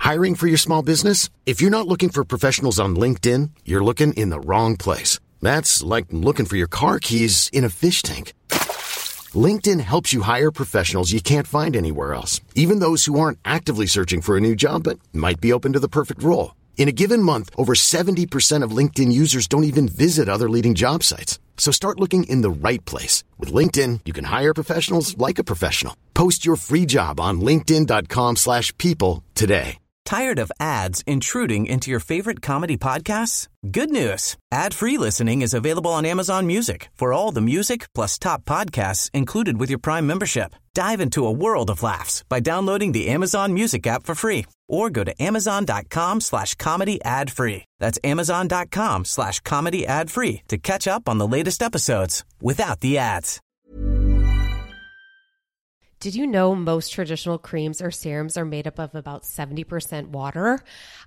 Hiring for your small business? If you're not looking for professionals on LinkedIn, you're looking in the wrong place. That's like looking for your car keys in a fish tank. LinkedIn helps you hire professionals you can't find anywhere else, even those who aren't actively searching for a new job but might be open to the perfect role. In a given month, over 70% of LinkedIn users don't even visit other leading job sites. So start looking in the right place. With LinkedIn, you can hire professionals like a professional. Post your free job on linkedin.com/people today. Tired of ads intruding into your favorite comedy podcasts? Good news. Ad-free listening is available on Amazon Music for all the music plus top podcasts included with your Prime membership. Dive into a world of laughs by downloading the Amazon Music app for free or go to amazon.com/comedy ad-free. That's amazon.com/comedy ad-free to catch up on the latest episodes without the ads. Did you know most traditional creams or serums are made up of about 70% water?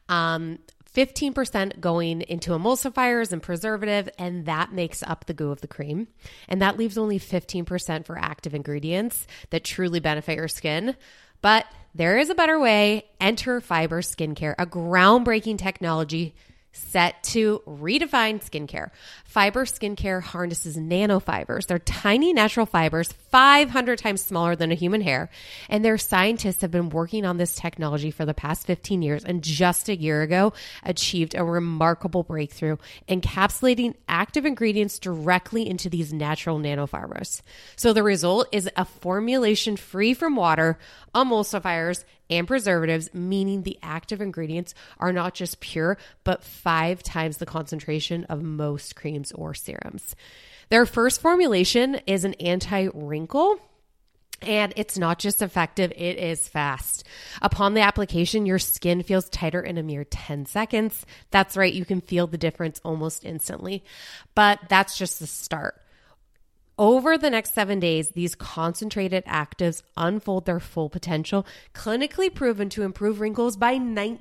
15% going into emulsifiers and preservative, and that makes up the goo of the cream. And that leaves only 15% for active ingredients that truly benefit your skin. But there is a better way. Enter Fiber Skincare, a groundbreaking technology set to redefine skincare. Fiber Skincare harnesses nanofibers. They're tiny natural fibers, 500 times smaller than a human hair. And their scientists have been working on this technology for the past 15 years and just a year ago achieved a remarkable breakthrough, encapsulating active ingredients directly into these natural nanofibers. So the result is a formulation free from water, emulsifiers, and preservatives, meaning the active ingredients are not just pure, but 5 times the concentration of most creams or serums. Their first formulation is an anti-wrinkle, and it's not just effective, it is fast. Upon the application, your skin feels tighter in a mere 10 seconds. That's right, you can feel the difference almost instantly. But that's just the start. Over the next 7 days, these concentrated actives unfold their full potential, clinically proven to improve wrinkles by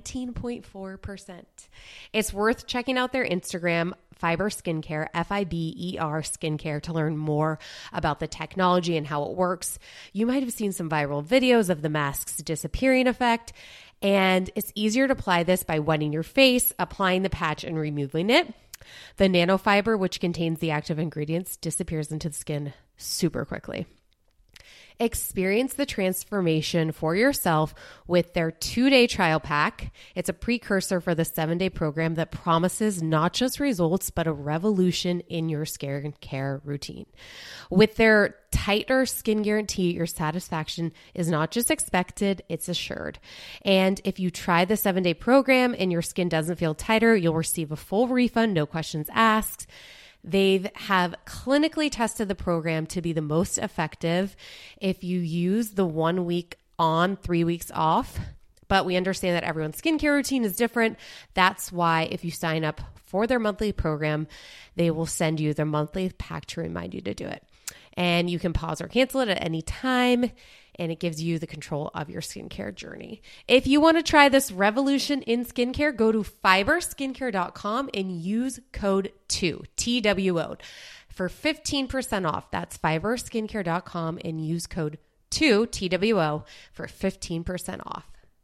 19.4%. It's worth checking out their Instagram, Fiber Skincare, Fiber Skincare, to learn more about the technology and how it works. You might have seen some viral videos of the mask's disappearing effect, and it's easier to apply this by wetting your face, applying the patch, and removing it. The nanofiber, which contains the active ingredients, disappears into the skin super quickly. Experience the transformation for yourself with their 2-day trial pack. It's a precursor for the 7-day program that promises not just results, but a revolution in your skincare routine. With their tighter skin guarantee, your satisfaction is not just expected, it's assured. And if you try the 7-day program and your skin doesn't feel tighter, you'll receive a full refund, no questions asked. They have clinically tested the program to be the most effective if you use the 1 week on, 3 weeks off. But we understand that everyone's skincare routine is different. That's why if you sign up for their monthly program, they will send you their monthly pack to remind you to do it. And you can pause or cancel it at any time, and it gives you the control of your skincare journey. If you want to try this revolution in skincare, go to fiberskincare.com and use code 2, TWO, for 15% off. That's fiberskincare.com and use code 2, TWO, for 15% off.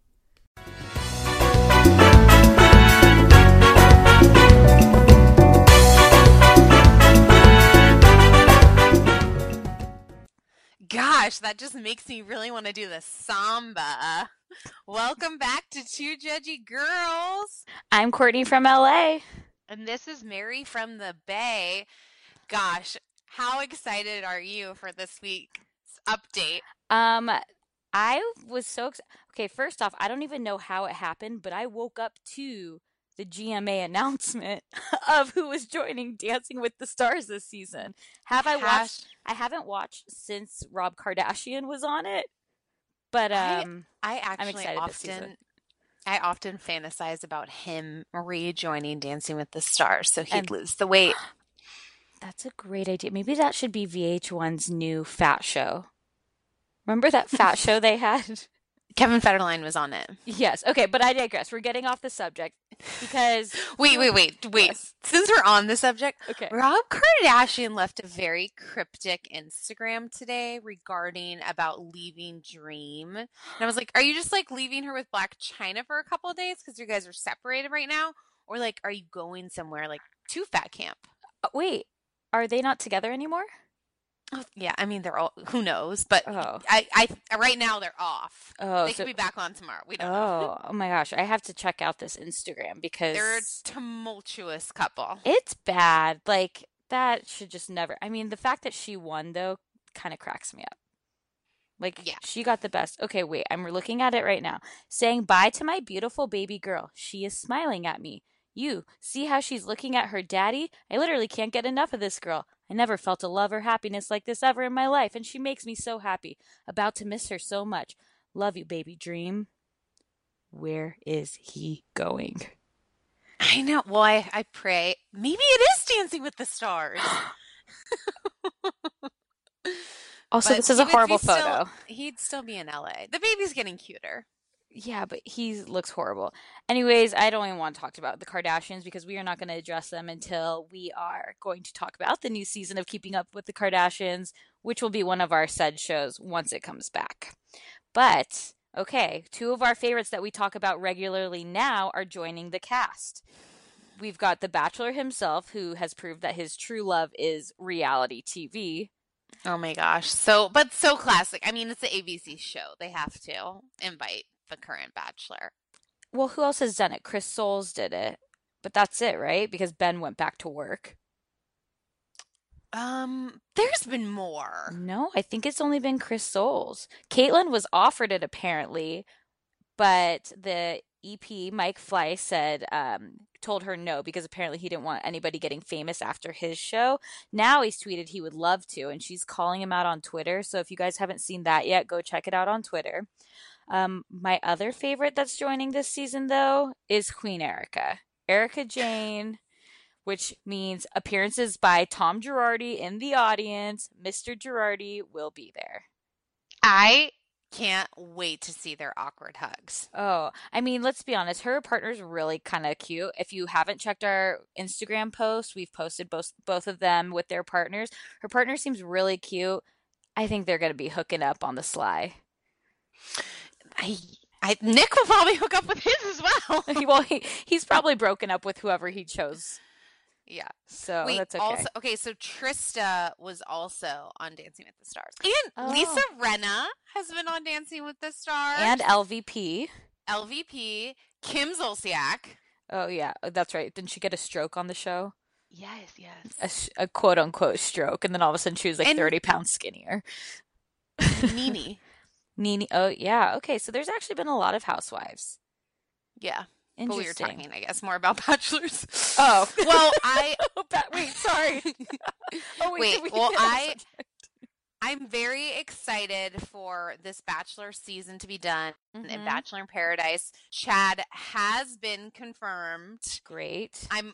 Gosh, that just makes me really want to do the samba. Welcome back to Two Judgy Girls. I'm Courtney from LA. And this is Mary from the Bay. Gosh, how excited are you for this week's update? I was so excited. Okay, first off, I don't even know how it happened, but I woke up to the GMA announcement of who was joining Dancing with the Stars this season. I haven't watched since Rob Kardashian was on it, but I'm excited this season. I often fantasize about him rejoining Dancing with the Stars so he'd lose the weight. That's a great idea. Maybe that should be VH1's new fat show. Remember that fat show they had? Kevin Federline was on it. Yes. Okay, but I digress. We're getting off the subject. Because Wait. Yes. Since we're on the subject, Okay. Rob Kardashian left a very cryptic Instagram today regarding about leaving Dream. And I was like, are you just like leaving her with Black China for a couple of days because you guys are separated right now? Or like, are you going somewhere like to Fat Camp? Wait, are they not together anymore? Oh, yeah, I mean, they're all, who knows? But Oh. I right now they're off. Oh, They so could be back on tomorrow. We don't know. oh my gosh, I have to check out this Instagram because They're a tumultuous couple. it's bad. Like that should just never. I mean, the fact that she won though kind of cracks me up. Like Yeah. she got the best. Okay, wait, I'm looking at it right now. Saying bye to my beautiful baby girl. She is smiling at me. You see how she's looking at her daddy? I literally can't get enough of this girl. I never felt a love or happiness like this ever in my life, and she makes me so happy. About to miss her so much. Love you, baby Dream. Where is he going? I know. Well, I pray. Maybe it is Dancing with the Stars. Also, But this is he a would horrible be still- photo. He'd still be in LA. The baby's getting cuter. Yeah, but he looks horrible. Anyways, I don't even want to talk about the Kardashians because we are not going to address them until we are going to talk about the new season of Keeping Up with the Kardashians, which will be one of our said shows once it comes back. But, okay, two of our favorites that we talk about regularly now are joining the cast. We've got The Bachelor himself, who has proved that his true love is reality TV. Oh my gosh. But so classic. I mean, it's the ABC show. They have to invite the current Bachelor. Well, who else has done it? Chris Soules did it. But that's it, right? Because Ben went back to work. There's been more. No, I think it's only been Chris Soules. Caitlyn was offered it apparently, but the EP, Mike Fleiss, told her no because apparently he didn't want anybody getting famous after his show. Now he's tweeted he would love to, and she's calling him out on Twitter. So if you guys haven't seen that yet, go check it out on Twitter. My other favorite that's joining this season, though, is Queen Erica. Erica Jane, which means appearances by Tom Girardi in the audience. Mr. Girardi will be there. I can't wait to see their awkward hugs. Oh, I mean, let's be honest. Her partner's really kind of cute. If you haven't checked our Instagram post, we've posted both of them with their partners. Her partner seems really cute. I think they're going to be hooking up on the sly. Nick will probably hook up with his as well. Well, he's probably broken up with whoever he chose. Yeah. So Wait, that's okay. So Trista was also on Dancing with the Stars. And Oh. Lisa Rinna has been on Dancing with the Stars. And LVP. Kim Zolciak. Oh, yeah. That's right. Didn't she get a stroke on the show? Yes. A quote-unquote stroke. And then all of a sudden she was like And- 30 pounds skinnier. Nene. Nene. Oh, yeah. Okay. So there's actually been a lot of housewives. Yeah. But we were Interesting. talking, I guess, more about bachelors. Oh. Well, Wait, sorry. Oh, Wait, did we well, get on the subject? I'm very excited for this Bachelor season to be done in Mhm. Bachelor in Paradise. Chad has been confirmed. Great. I'm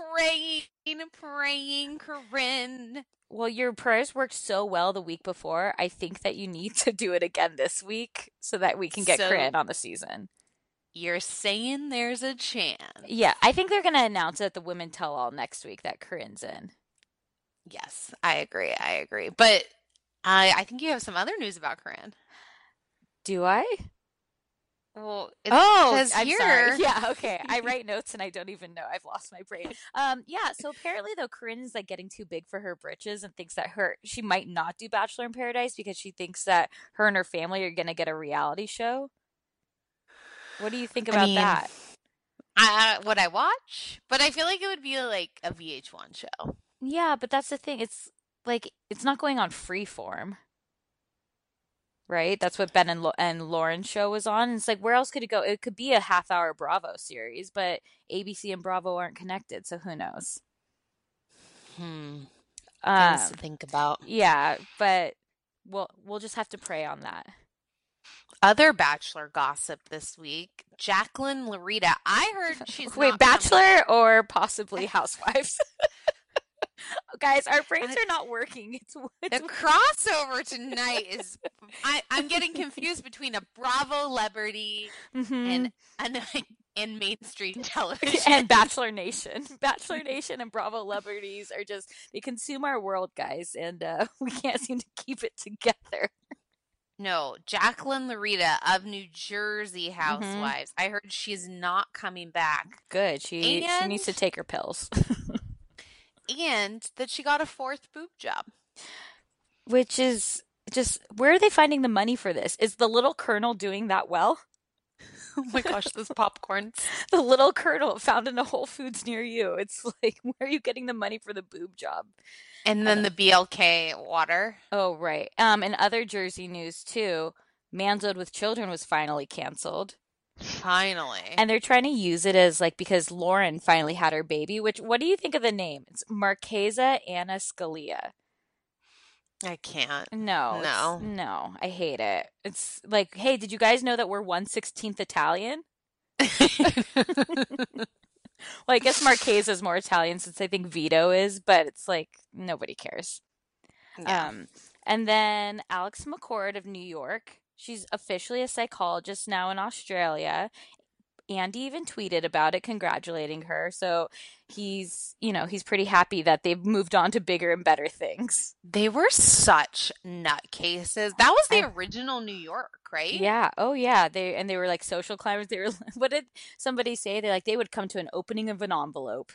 praying, Corinne. Well, your prayers worked so well the week before. I think that you need to do it again this week so that we can get So- Corinne on the season. You're saying there's a chance. Yeah, I think they're going to announce it at the Women Tell All next week that Corinne's in. Yes, I agree. But I think you have some other news about Corinne. Do I? Well, it says I'm here. sorry. Yeah, okay. I write notes and I don't even know. I've lost my brain. Yeah, so apparently though Corinne is like getting too big for her britches and thinks that she might not do Bachelor in Paradise because she thinks that her and her family are going to get a reality show. What do you think about that? Would I watch? But I feel like it would be like a VH1 show. Yeah, but that's the thing. It's like it's not going on Freeform. Right? That's what Ben and Lauren's show was on. It's like, where else could it go? It could be a half-hour Bravo series, but ABC and Bravo aren't connected, so who knows? Things to think about. Yeah, but we'll just have to pray on that. Other Bachelor gossip this week. Jacqueline Larita. I heard she's Wait, not Bachelor or possibly Housewives? Guys, our brains are not working. The crossover tonight is. I'm getting confused between a Bravo celebrity Mhm. and and mainstream television. And Bachelor Nation. Bachelor Nation and Bravo celebrities are just, they consume our world, guys, and we can't seem to keep it together. No, Jacqueline Larita of New Jersey Housewives. I heard she's not coming back. Good. She needs to take her pills. And that she got a 4th boob job. Which is just, where are they finding the money for this? Is the Little Colonel doing that well? Oh my gosh, those popcorns. The Little Colonel found in a Whole Foods near you. It's like, where are you getting the money for the boob job? And then the BLK water. Oh, right. In other Jersey news, too, Manzo'd with Children was finally canceled. Finally. And they're trying to use it as, like, because Lauren finally had her baby, which, what do you think of the name? It's Marchesa Anna Scalia. I can't. No, I hate it. It's like, hey, did you guys know that we're 1/16 Italian? Well, I guess Marchesa is more Italian since I think Vito is, but it's like, nobody cares. Yeah. And then Alex McCord of New York. She's officially a psychologist now in Australia. Andy even tweeted about it, congratulating her. So he's pretty happy that they've moved on to bigger and better things. They were such nutcases. That was the original New York, right? Yeah. Oh, yeah. They were like social climbers. They were. What did somebody say? They would come to an opening of an envelope.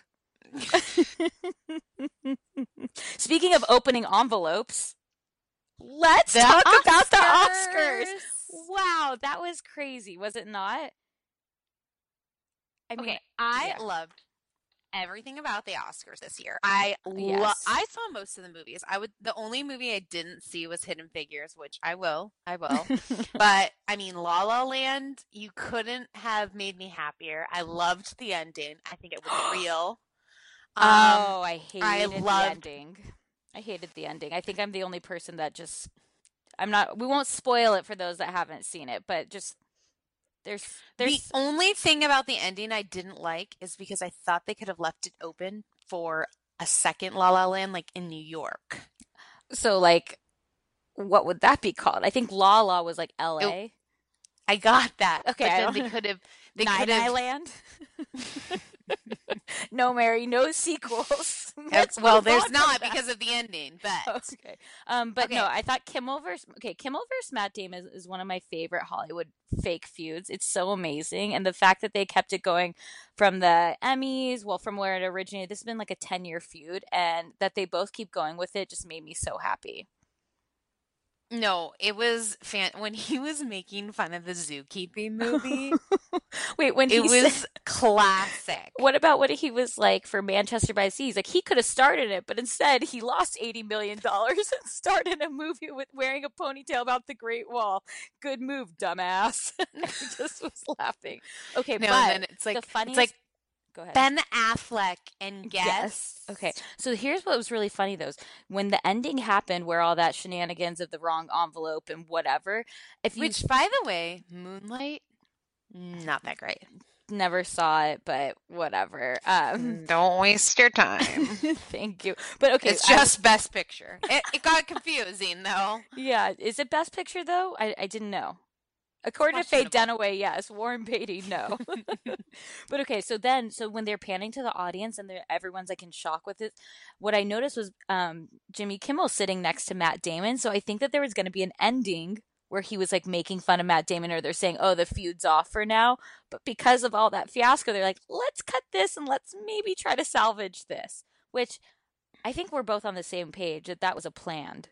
Speaking of opening envelopes, let's talk about the Oscars. Wow, that was crazy, was it not? I mean, I loved everything about the Oscars this year. Yes. I saw most of the movies. The only movie I didn't see was Hidden Figures, which I will. But I mean, La La Land, you couldn't have made me happier. I loved the ending. I think it was real. I hated the ending. I hated the ending. I think I'm the only person that just, we won't spoil it for those that haven't seen it, but just, there's the only thing about the ending I didn't like is because I thought they could have left it open for a second La La Land, like in New York. So, like, what would that be called? I think La La was like L.A. I got that. Okay, but then they could have. Land. No, Mary, no sequels. Well, there's not because of the ending, but okay. But no, I thought Kimmel versus Matt Damon is one of my favorite Hollywood fake feuds. It's so amazing, and the fact that they kept it going from the Emmys, from where it originated. This has been like a 10-year feud, and that they both keep going with it just made me so happy. No, it was when he was making fun of the zookeeping movie. Wait, it was classic. What about what he was like for Manchester by the Sea? He's like, he could have started it, but instead he lost $80 million and started a movie with wearing a ponytail about the Great Wall. Good move, dumbass. I just was laughing. Okay, no, but and then it's like the funniest. It's like Go ahead. Ben Affleck and Guest. Yes. Okay. So here's what was really funny, though. When the ending happened, where all that shenanigans of the wrong envelope and whatever. Which, by the way, Moonlight, not that great. Never saw it, but whatever. Don't waste your time. Thank you. But okay. It's just Best Picture. It got confusing, though. Yeah. Is it Best Picture, though? I didn't know. According to Faye Dunaway, yes. Warren Beatty, no. But okay, so when they're panning to the audience and everyone's like in shock with it, what I noticed was Jimmy Kimmel sitting next to Matt Damon. So I think that there was going to be an ending where he was like making fun of Matt Damon, or they're saying, oh, the feud's off for now. But because of all that fiasco, they're like, let's cut this and let's maybe try to salvage this. Which I think we're both on the same page that was a planned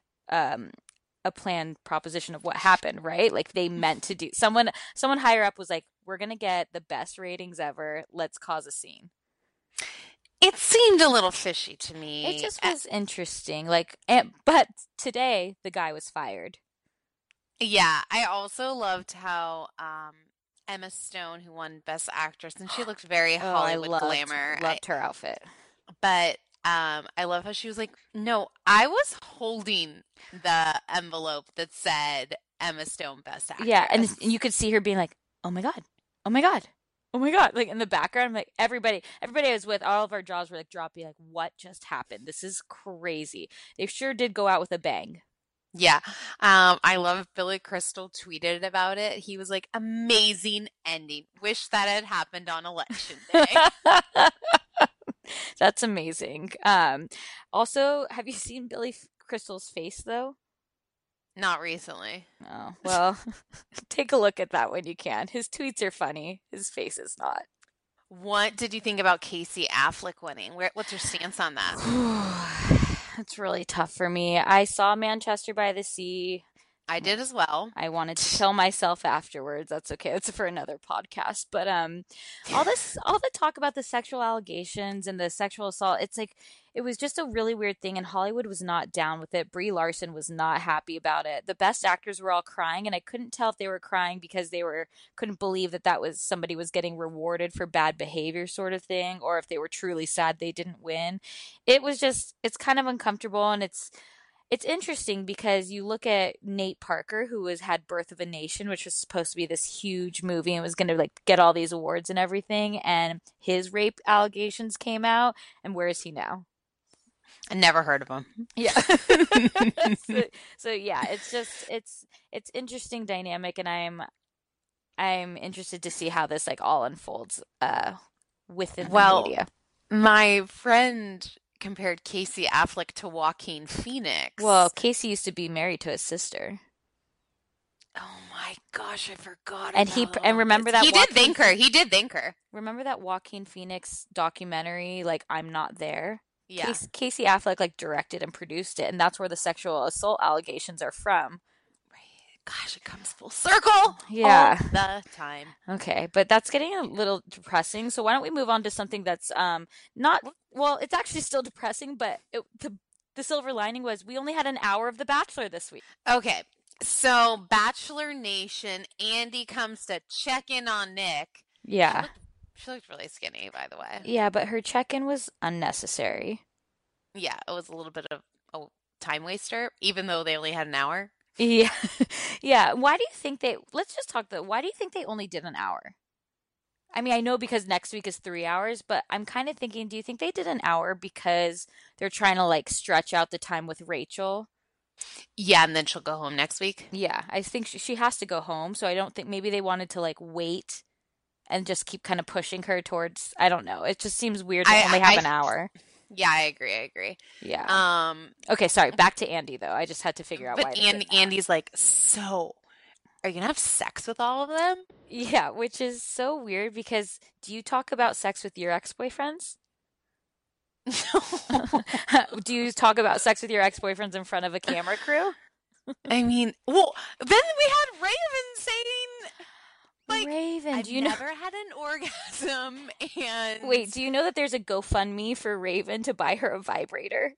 proposition of what happened, right? Like they meant to do. Someone higher up was like, we're going to get the best ratings ever. Let's cause a scene. It seemed a little fishy to me. It just was interesting. But today the guy was fired. Yeah. I also loved how Emma Stone, who won Best Actress, and she looked very Hollywood glamour. Loved her outfit. But I love how she was like, no, I was holding the envelope that said Emma Stone Best Actress. Yeah, and you could see her being like, oh my God, oh my God, oh my God. Like in the background, like everybody I was with, all of our jaws were like dropping, like what just happened? This is crazy. They sure did go out with a bang. Yeah. I love Billy Crystal tweeted about it. He was like, amazing ending. Wish that had happened on election day. That's amazing. Also, have you seen Billy Crystal's face though? Not recently. Oh, well, take a look at that when you can. His tweets are funny. His face is not. What did you think about Casey Affleck winning? What's your stance on that? It's really tough for me. I saw Manchester by the Sea. I did as well. I wanted to kill myself afterwards. That's okay. It's for another podcast. But all the talk about the sexual allegations and the sexual assault, it's like it was just a really weird thing, and Hollywood was not down with it. Brie Larson was not happy about it. The best actors were all crying, and I couldn't tell if they were crying because couldn't believe that was somebody was getting rewarded for bad behavior sort of thing, or if they were truly sad they didn't win. It's kind of uncomfortable, and it's interesting because you look at Nate Parker, who had Birth of a Nation, which was supposed to be this huge movie and was going to like get all these awards and everything, and his rape allegations came out, and where is he now? I never heard of him. Yeah. so yeah, it's interesting dynamic, and I'm interested to see how this like all unfolds within the media. My friend compared Casey Affleck to Joaquin Phoenix. Well, Casey used to be married to his sister. Oh my gosh, I forgot. And remember that he did thank her. Remember that Joaquin Phoenix documentary, like I'm Not There? Yeah. Casey Affleck like directed and produced it, and that's where the sexual assault allegations are from. Gosh, it comes full circle. Yeah. All the time. Okay, but that's getting a little depressing. So why don't we move on to something that's it's actually still depressing, but the silver lining was we only had an hour of The Bachelor this week. Okay. So Bachelor Nation, Andy comes to check in on Nick. Yeah. She looked really skinny, by the way. Yeah, but her check-in was unnecessary. Yeah, it was a little bit of a time waster, even though they only had an hour. Yeah. Yeah. Why do you think let's just talk why do you think they only did an hour? I mean, I know because next week is 3 hours, but I'm kind of thinking, do you think they did an hour because they're trying to like stretch out the time with Rachel? Yeah, and then she'll go home next week. Yeah, I think she has to go home, so I don't think maybe they wanted to like wait and just keep kind of pushing her towards, I don't know. It just seems weird to only have an hour. Yeah, I agree. Yeah. Okay, sorry. Back to Andy, though. I just had to figure out why. But Andy's like, so, are you going to have sex with all of them? Yeah, which is so weird because do you talk about sex with your ex-boyfriends? Do you talk about sex with your ex-boyfriends in front of a camera crew? I mean, well, then we had Raven saying, like, Raven, I've never had an orgasm, and... Wait, do you know that there's a GoFundMe for Raven to buy her a vibrator?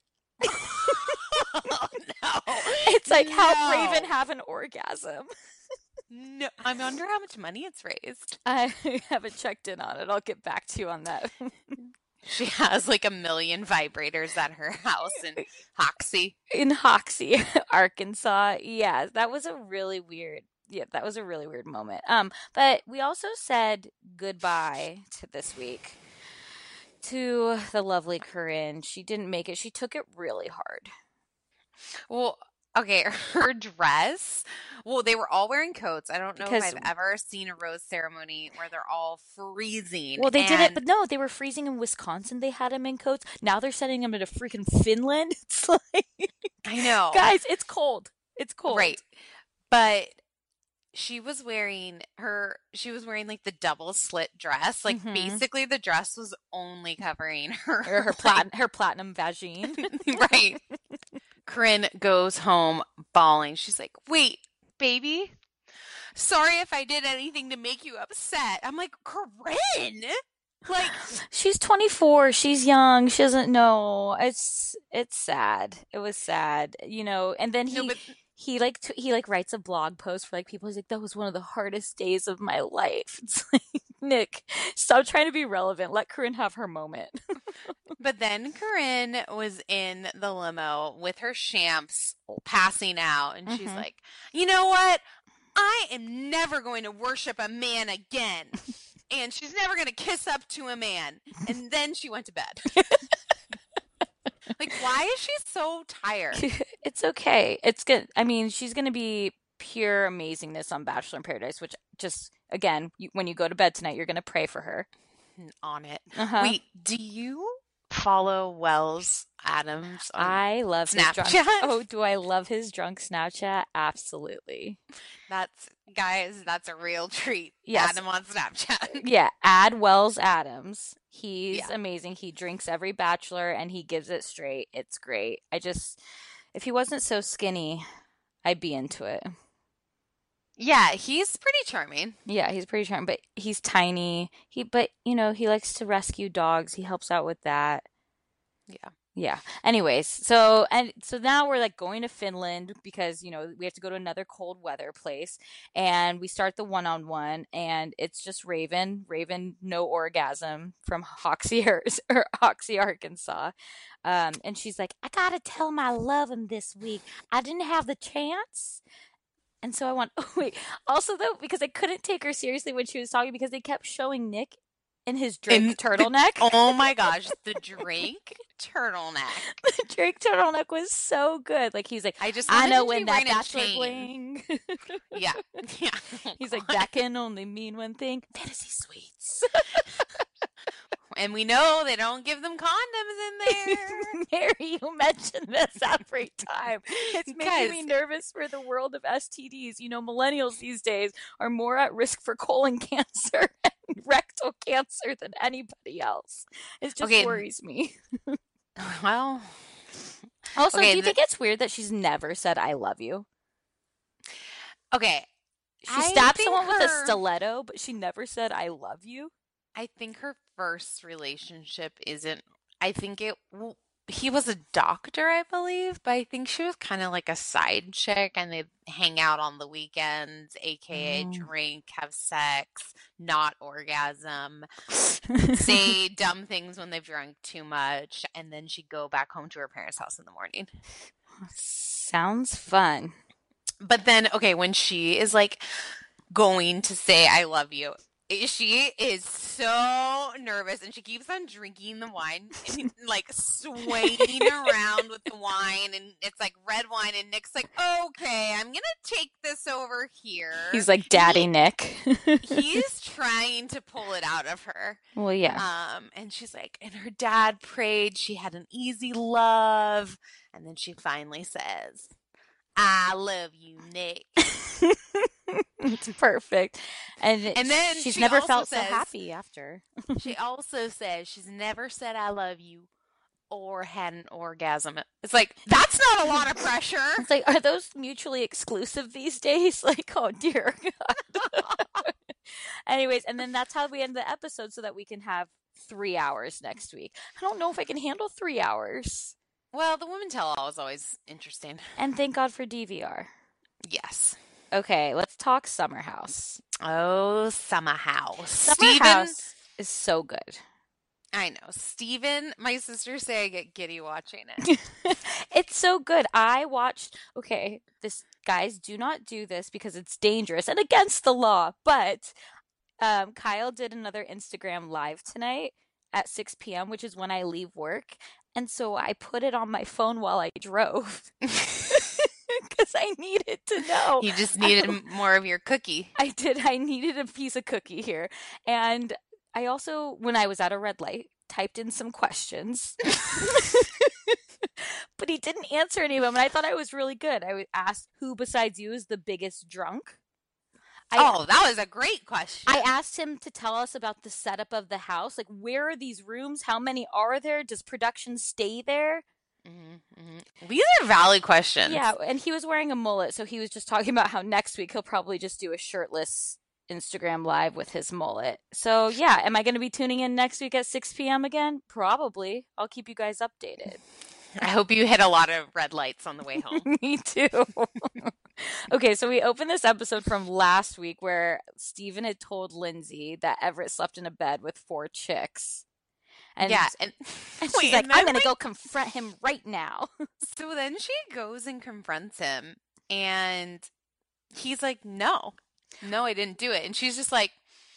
Oh, no. It's like, help Raven have an orgasm. No, I wonder how much money it's raised. I haven't checked in on it. I'll get back to you on that. She has like 1 million vibrators at her house in Hoxie. In Hoxie, Arkansas. Yeah, that was a really weird moment. But we also said goodbye to this week to the lovely Corinne. She didn't make it. She took it really hard. Well, okay, her dress. Well, they were all wearing coats. I don't know if I've ever seen a rose ceremony where they're all freezing. Well, they did it, but no, they were freezing in Wisconsin. They had them in coats. Now they're sending them to freaking Finland. It's like, I know, guys, it's cold. It's cold, right? But she was wearing like the double slit dress. Like basically, the dress was only covering her platinum vagine, right? Corinne goes home bawling. She's like, wait, baby, sorry if I did anything to make you upset. I'm like, Corinne, like, she's 24. She's young. She doesn't know. It's sad. It was sad, and then he writes a blog post for like people. He's like, that was one of the hardest days of my life. It's like, Nick, stop trying to be relevant. Let Corinne have her moment. But then Corinne was in the limo with her champs passing out, and she's like, you know what? I am never going to worship a man again. And she's never going to kiss up to a man. And then she went to bed. Like, why is she so tired? It's okay. It's good. I mean, she's going to be pure amazingness on Bachelor in Paradise, which just, again, when you go to bed tonight, you're going to pray for her. On it. Uh-huh. Wait, do you follow Wells Adams on I love his drunk. Snapchat? Oh, do I love his drunk Snapchat? Absolutely. That's a real treat. Yes. Adam on Snapchat. Yeah, add Wells Adams. He's Yeah. amazing. He drinks every Bachelor and he gives it straight. It's great. If he wasn't so skinny, I'd be into it. Yeah, he's pretty charming. Yeah, he's pretty charming, but he's tiny. But he likes to rescue dogs. He helps out with that. Yeah. Yeah. Anyways, so now we're like going to Finland because, we have to go to another cold weather place, and we start the one-on-one, and it's just Raven, no orgasm from Hoxie, Arkansas. And she's like, I gotta tell him I love him this week. I didn't have the chance. And so I went, oh, wait. Also, though, because I couldn't take her seriously when she was talking because they kept showing Nick in his Drake turtleneck. Oh my gosh, the Drake turtleneck. The Drake turtleneck was so good. Like, he's like, I know when that Bachelor bling. Yeah. He's like, that can only mean one thing: fantasy suites. And we know they don't give them condoms in there. Mary, you mention this every time. It's making me nervous for the world of STDs. Millennials these days are more at risk for colon cancer and rectal cancer than anybody else. It just worries me. Well. Also, do you think it's weird that she's never said I love you? Okay. She stabbed someone with a stiletto, but she never said I love you. I think her first relationship he was a doctor, I believe, but I think she was kind of like a side chick, and they'd hang out on the weekends, aka drink, have sex, not orgasm, say dumb things when they've drunk too much, and then she'd go back home to her parents' house in the morning. Sounds fun. But then, okay, when she is like going to say I love you, she is so nervous, and she keeps on drinking the wine and like swaying around with the wine, and it's like red wine, and Nick's like, okay, I'm gonna take this over here. He's like, Daddy Nick. He's trying to pull it out of her. Well, yeah. And she's like, and her dad prayed she had an easy love, and then she finally says, I love you, Nick. It's perfect. And then she's never felt so happy after. She also says she's never said I love you or had an orgasm. It's like, that's not a lot of pressure. It's like, are those mutually exclusive these days? Like, oh dear God. Anyways, and then that's how we end the episode so that we can have 3 hours next week. I don't know if I can handle 3 hours. Well, the women tell all is always interesting. And thank God for DVR. Yes. Okay, let's talk Summer House. Oh, Summer House. Summer House is so good. I know. Steven, my sisters say I get giddy watching it. It's so good. Guys, do not do this because it's dangerous and against the law. But Kyle did another Instagram live tonight at 6 p.m., which is when I leave work. And so I put it on my phone while I drove. Because I needed to know. You just needed more of your cookie. I did. I needed a piece of cookie here. And I also, when I was at a red light, typed in some questions. But he didn't answer any of them. And I thought I was really good. I asked, who besides you is the biggest drunk? That was a great question. I asked him to tell us about the setup of the house. Like, where are these rooms? How many are there? Does production stay there? Mm-hmm, mm-hmm. These are valid questions. Yeah, and he was wearing a mullet, so he was just talking about how next week he'll probably just do a shirtless Instagram live with his mullet. So, yeah, am I going to be tuning in next week at 6 p.m. again? Probably. I'll keep you guys updated. I hope you hit a lot of red lights on the way home. Me too. Okay, so we opened this episode from last week where Steven had told Lindsay that Everett slept in a bed with 4 chicks. And, yeah, and she's like, I'm going to go confront him right now. So then she goes and confronts him, and he's like, no, I didn't do it. And she's just like,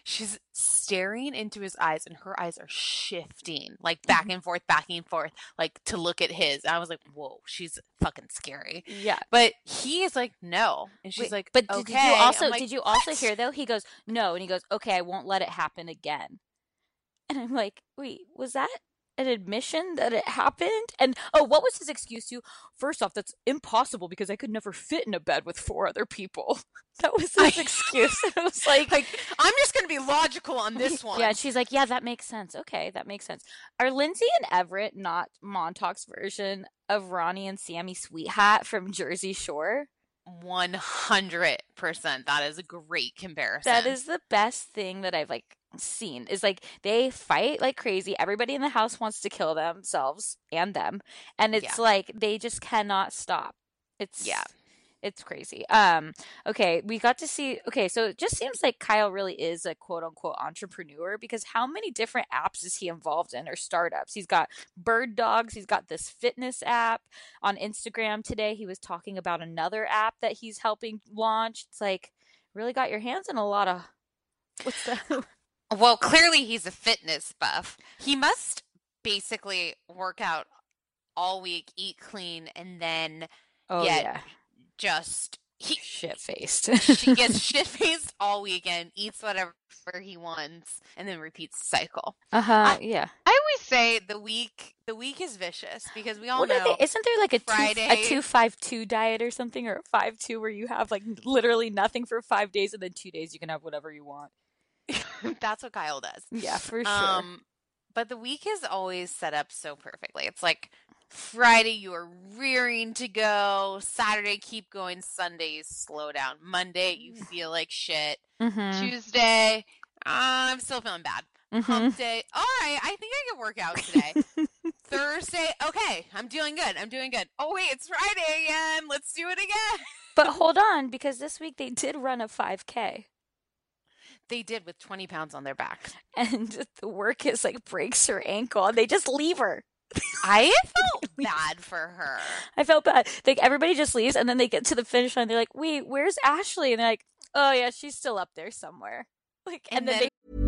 she's staring into his eyes, and her eyes are shifting, like back and forth, like to look at his. I was like, whoa, she's fucking scary. Yeah. But he is like, no. And she's like, but okay. Did you also hear though? He goes, no. And he goes, okay, I won't let it happen again. And I'm like, wait, was that an admission that it happened? And what was his excuse to? First off, that's impossible because I could never fit in a bed with 4 other people. That was his excuse. I was like, I'm just going to be logical on this one. Yeah, she's like, yeah, that makes sense. Okay, that makes sense. Are Lindsay and Everett not Montauk's version of Ronnie and Sammy Sweetheart from Jersey Shore? 100%. That is a great comparison. That is the best thing that I've seen, is they fight like crazy. Everybody in the house wants to kill themselves and them, and it's like they just cannot stop. It's crazy. Okay, we got to see. Okay, so it just seems like Kyle really is a quote unquote entrepreneur, because how many different apps is he involved in, or startups? He's got Bird Dogs. He's got this fitness app. On Instagram today, he was talking about another app that he's helping launch. It's like, really got your hands in a lot of. What's that? Well, clearly he's a fitness buff. He must basically work out all week, eat clean, and then just shit-faced. She gets shit-faced all weekend, eats whatever he wants, and then repeats the cycle. Yeah. I always say the week is vicious, because we all know. Isn't there like a Friday, a 2-5-2 diet or something, or a 5-2 where you have literally nothing for 5 days, and then 2 days you can have whatever you want? That's what Kyle does. Yeah, for sure. But the week is always set up so perfectly. It's like Friday, you are rearing to go. Saturday, keep going. Sunday, you slow down. Monday, you feel like shit. Mm-hmm. Tuesday, I'm still feeling bad. Mm-hmm. Hump day, all right, I think I can work out today. Thursday, okay, I'm doing good. Oh, wait, it's Friday again. Let's do it again. But hold on, because this week they did run a 5K. They did, with 20 pounds on their back. And the work is breaks her ankle, and they just leave her. I felt bad for her. I felt bad. Everybody just leaves, and then they get to the finish line. They're like, wait, where's Ashley? And they're like, oh, yeah, she's still up there somewhere. And then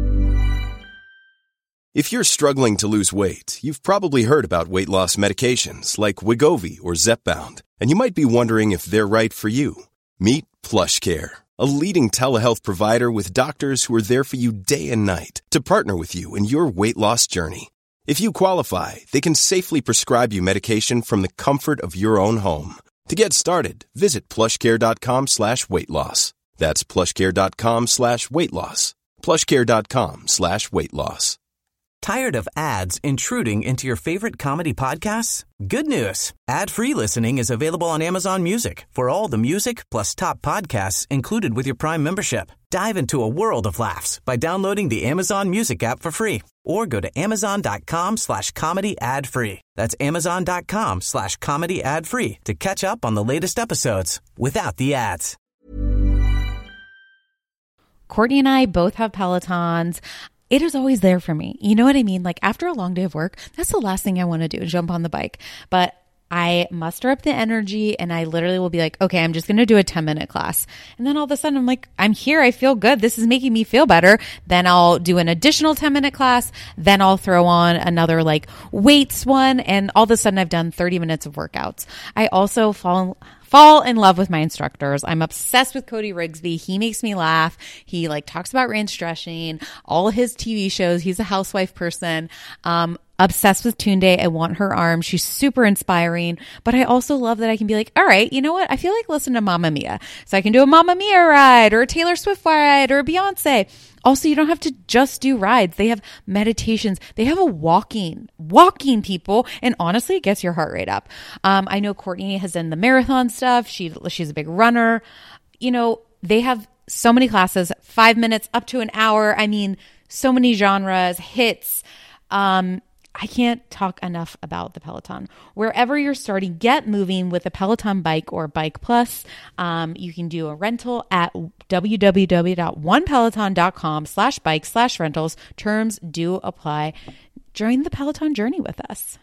If you're struggling to lose weight, you've probably heard about weight loss medications like Wegovy or Zepbound, and you might be wondering if they're right for you. Meet PlushCare, a leading telehealth provider with doctors who are there for you day and night to partner with you in your weight loss journey. If you qualify, they can safely prescribe you medication from the comfort of your own home. To get started, visit plushcare.com/weightloss. That's plushcare.com/weightloss. plushcare.com/weightloss. Tired of ads intruding into your favorite comedy podcasts? Good news. Ad-free listening is available on Amazon Music for all the music plus top podcasts included with your Prime membership. Dive into a world of laughs by downloading the Amazon Music app for free, or go to amazon.com/comedy ad-free. That's amazon.com/comedy ad-free to catch up on the latest episodes without the ads. Courtney and I both have Pelotons. It is always there for me. You know what I mean? After a long day of work, that's the last thing I want to do, jump on the bike. But I muster up the energy, and I literally will be like, okay, I'm just going to do a 10-minute class. And then all of a sudden I'm like, I'm here. I feel good. This is making me feel better. Then I'll do an additional 10-minute class. Then I'll throw on another weights one. And all of a sudden I've done 30 minutes of workouts. I also fall in love with my instructors. I'm obsessed with Cody Rigsby. He makes me laugh. He talks about range dressing, all his TV shows. He's a housewife person. Obsessed with Tunde. I want her arm. She's super inspiring. But I also love that I can be like, all right, you know what? I feel like listening to Mamma Mia. So I can do a Mamma Mia ride, or a Taylor Swift ride, or a Beyonce. Also, you don't have to just do rides. They have meditations. They have a walking people. And honestly, it gets your heart rate up. I know Courtney has done the marathon stuff. She's a big runner. They have so many classes, 5 minutes up to an hour. I mean, so many genres, hits. I can't talk enough about the Peloton. Wherever you're starting, get moving with a Peloton bike or Bike Plus. You can do a rental at www.onepeloton.com/bike/rentals. Terms do apply. Join the Peloton journey with us.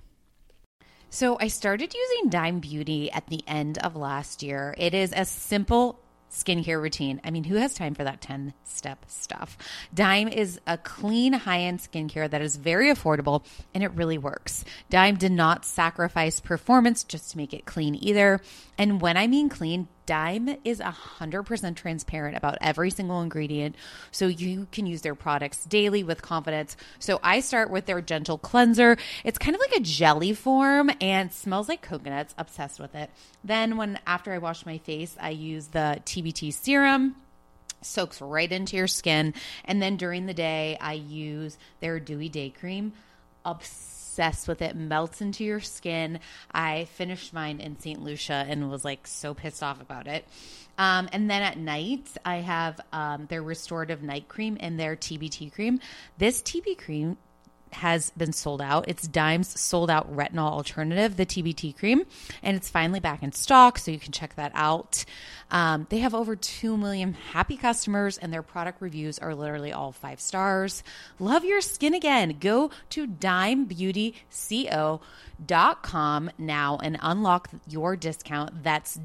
So I started using Dime Beauty at the end of last year. It is a simple skincare routine. I mean, who has time for that 10-step stuff? Dime is a clean, high-end skincare that is very affordable, and it really works. Dime did not sacrifice performance just to make it clean either. And when I mean clean, Dime is 100% transparent about every single ingredient, so you can use their products daily with confidence. So I start with their gentle cleanser. It's kind of like a jelly form and smells like coconuts. Obsessed with it. Then after I wash my face, I use the TBT serum. Soaks right into your skin. And then during the day, I use their Dewy Day Cream. Obsessed with it. Melts into your skin. I finished mine in St. Lucia and was like so pissed off about it. And then at night, I have their Restorative Night Cream and their TBT cream. This TB cream has been sold out. It's Dime's sold out retinol alternative, the TBT cream, and it's finally back in stock, so you can check that out. They have over 2 million happy customers, and their product reviews are literally all 5 stars. Love your skin again. Go to dimebeautyco.com now and unlock your discount. That's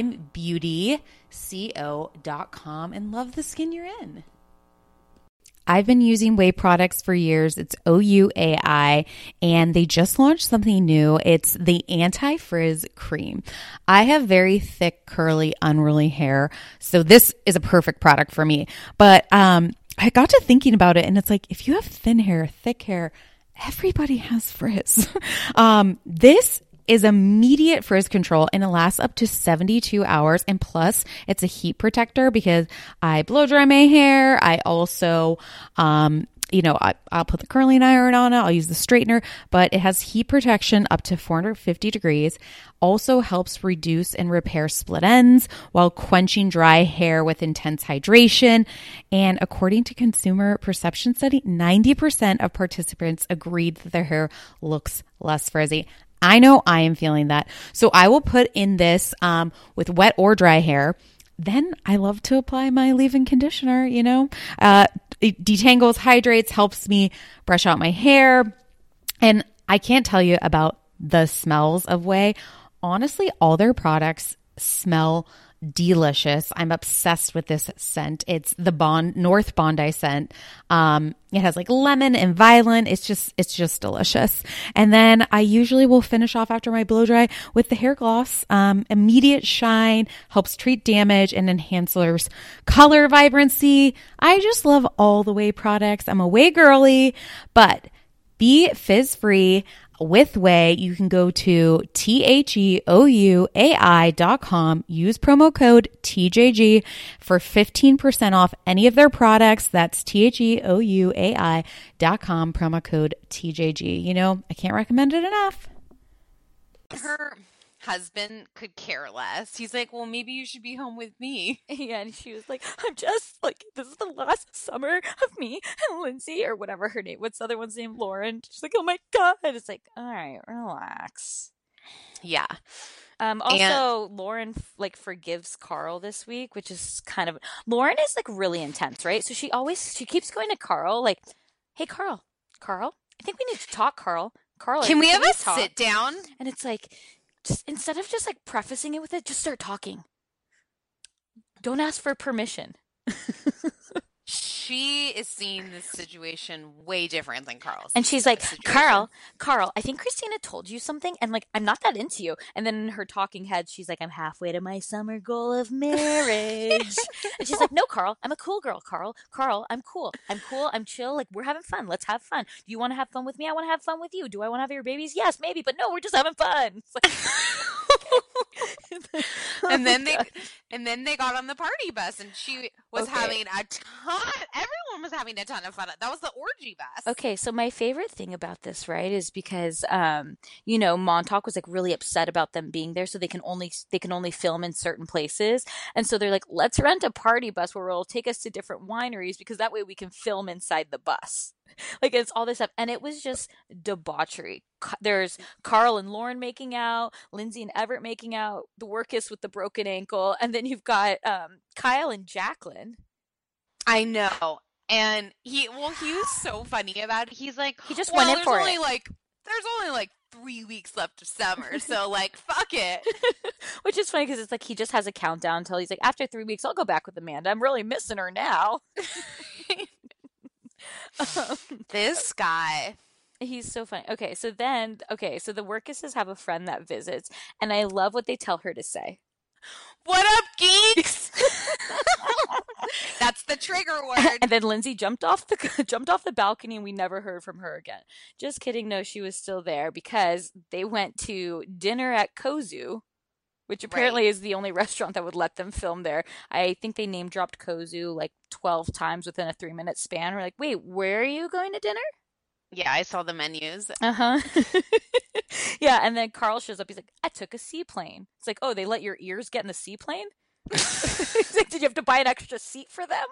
dimebeautyco.com, and love the skin you're in. I've been using OUAI products for years. It's OUAI, and they just launched something new. It's the Anti-Frizz Cream. I have very thick, curly, unruly hair, so this is a perfect product for me. But I got to thinking about it, and it's like, if you have thin hair, thick hair, everybody has frizz. This is immediate frizz control, and it lasts up to 72 hours. And plus, it's a heat protector because I blow dry my hair. I also, I'll put the curling iron on it. I'll use the straightener, but it has heat protection up to 450 degrees. Also helps reduce and repair split ends while quenching dry hair with intense hydration. And according to Consumer Perception Study, 90% of participants agreed that their hair looks less frizzy. I know I am feeling that. So I will put in this with wet or dry hair. Then I love to apply my leave-in conditioner, It detangles, hydrates, helps me brush out my hair. And I can't tell you about the smells of OUAI. Honestly, all their products smell delicious. I'm obsessed with this scent. It's the North Bondi scent. It has like lemon and violet. It's just delicious. And then I usually will finish off after my blow dry with the hair gloss. Immediate shine, helps treat damage, and enhances color vibrancy. I just love all the OUAI products. I'm a OUAI girly, but be fizz free. With OUAI, you can go to THEOUAI.com, use promo code TJG for 15% off any of their products. That's THEOUAI.com, promo code TJG. I can't recommend it enough. Her husband could care less. He's like, well, maybe you should be home with me. Yeah, and she was like, I'm just like, this is the last summer of me and Lindsay, or whatever her name. What's the other one's name? Lauren. She's like, oh my God. It's like, all right, relax. Yeah. Also, Lauren forgives Carl this week, which is Lauren is like really intense, right? So she keeps going to Carl like, hey, Carl, I think we need to talk, Carl. Can we have a sit down? And it's like, just instead of just like prefacing it with it, just start talking. Don't ask for permission. She is seeing this situation way different than Carl's. And she's like, Carl, I think Christina told you something, and like, I'm not that into you. And then in her talking head, she's like, I'm halfway to my summer goal of marriage. And she's like, no, Carl, I'm a cool girl, Carl, I'm cool, I'm chill, like, we're having fun, let's have fun. Do you want to have fun with me? I want to have fun with you. Do I want to have your babies? Yes, maybe, but no, we're just having fun. And then they got on the party bus, and she was having a ton. Everyone was having a ton of fun. That was the orgy bus. Okay, so my favorite thing about this, right, is because Montauk was like really upset about them being there, so they can only film in certain places, and so they're like, let's rent a party bus where it'll take us to different wineries because that way we can film inside the bus. Like, it's all this stuff, and it was just debauchery. There's Carl and Lauren making out, Lindsay and Everett making out, the workist with the broken ankle, and then you've got Kyle and Jacqueline. I know, and he was so funny about it. He's like, he just went in for it. Like there's only like 3 weeks left of summer, so like fuck it. Which is funny because it's like he just has a countdown until he's like, after 3 weeks, I'll go back with Amanda. I'm really missing her now. This guy. He's so funny. Okay, so the Workuses have a friend that visits, and I love what they tell her to say. What up, geeks? That's the trigger word. And then Lindsay jumped off the balcony, and we never heard from her again. Just kidding. No, she was still there because they went to dinner at Kozu, which apparently is the only restaurant that would let them film there. I think they name dropped Kozu like 12 times within a 3-minute span. We're like, wait, where are you going to dinner? Yeah, I saw the menus. Uh-huh. Yeah, and then Carl shows up. He's like, I took a seaplane. It's like, oh, they let your ears get in the seaplane? He's like, did you have to buy an extra seat for them?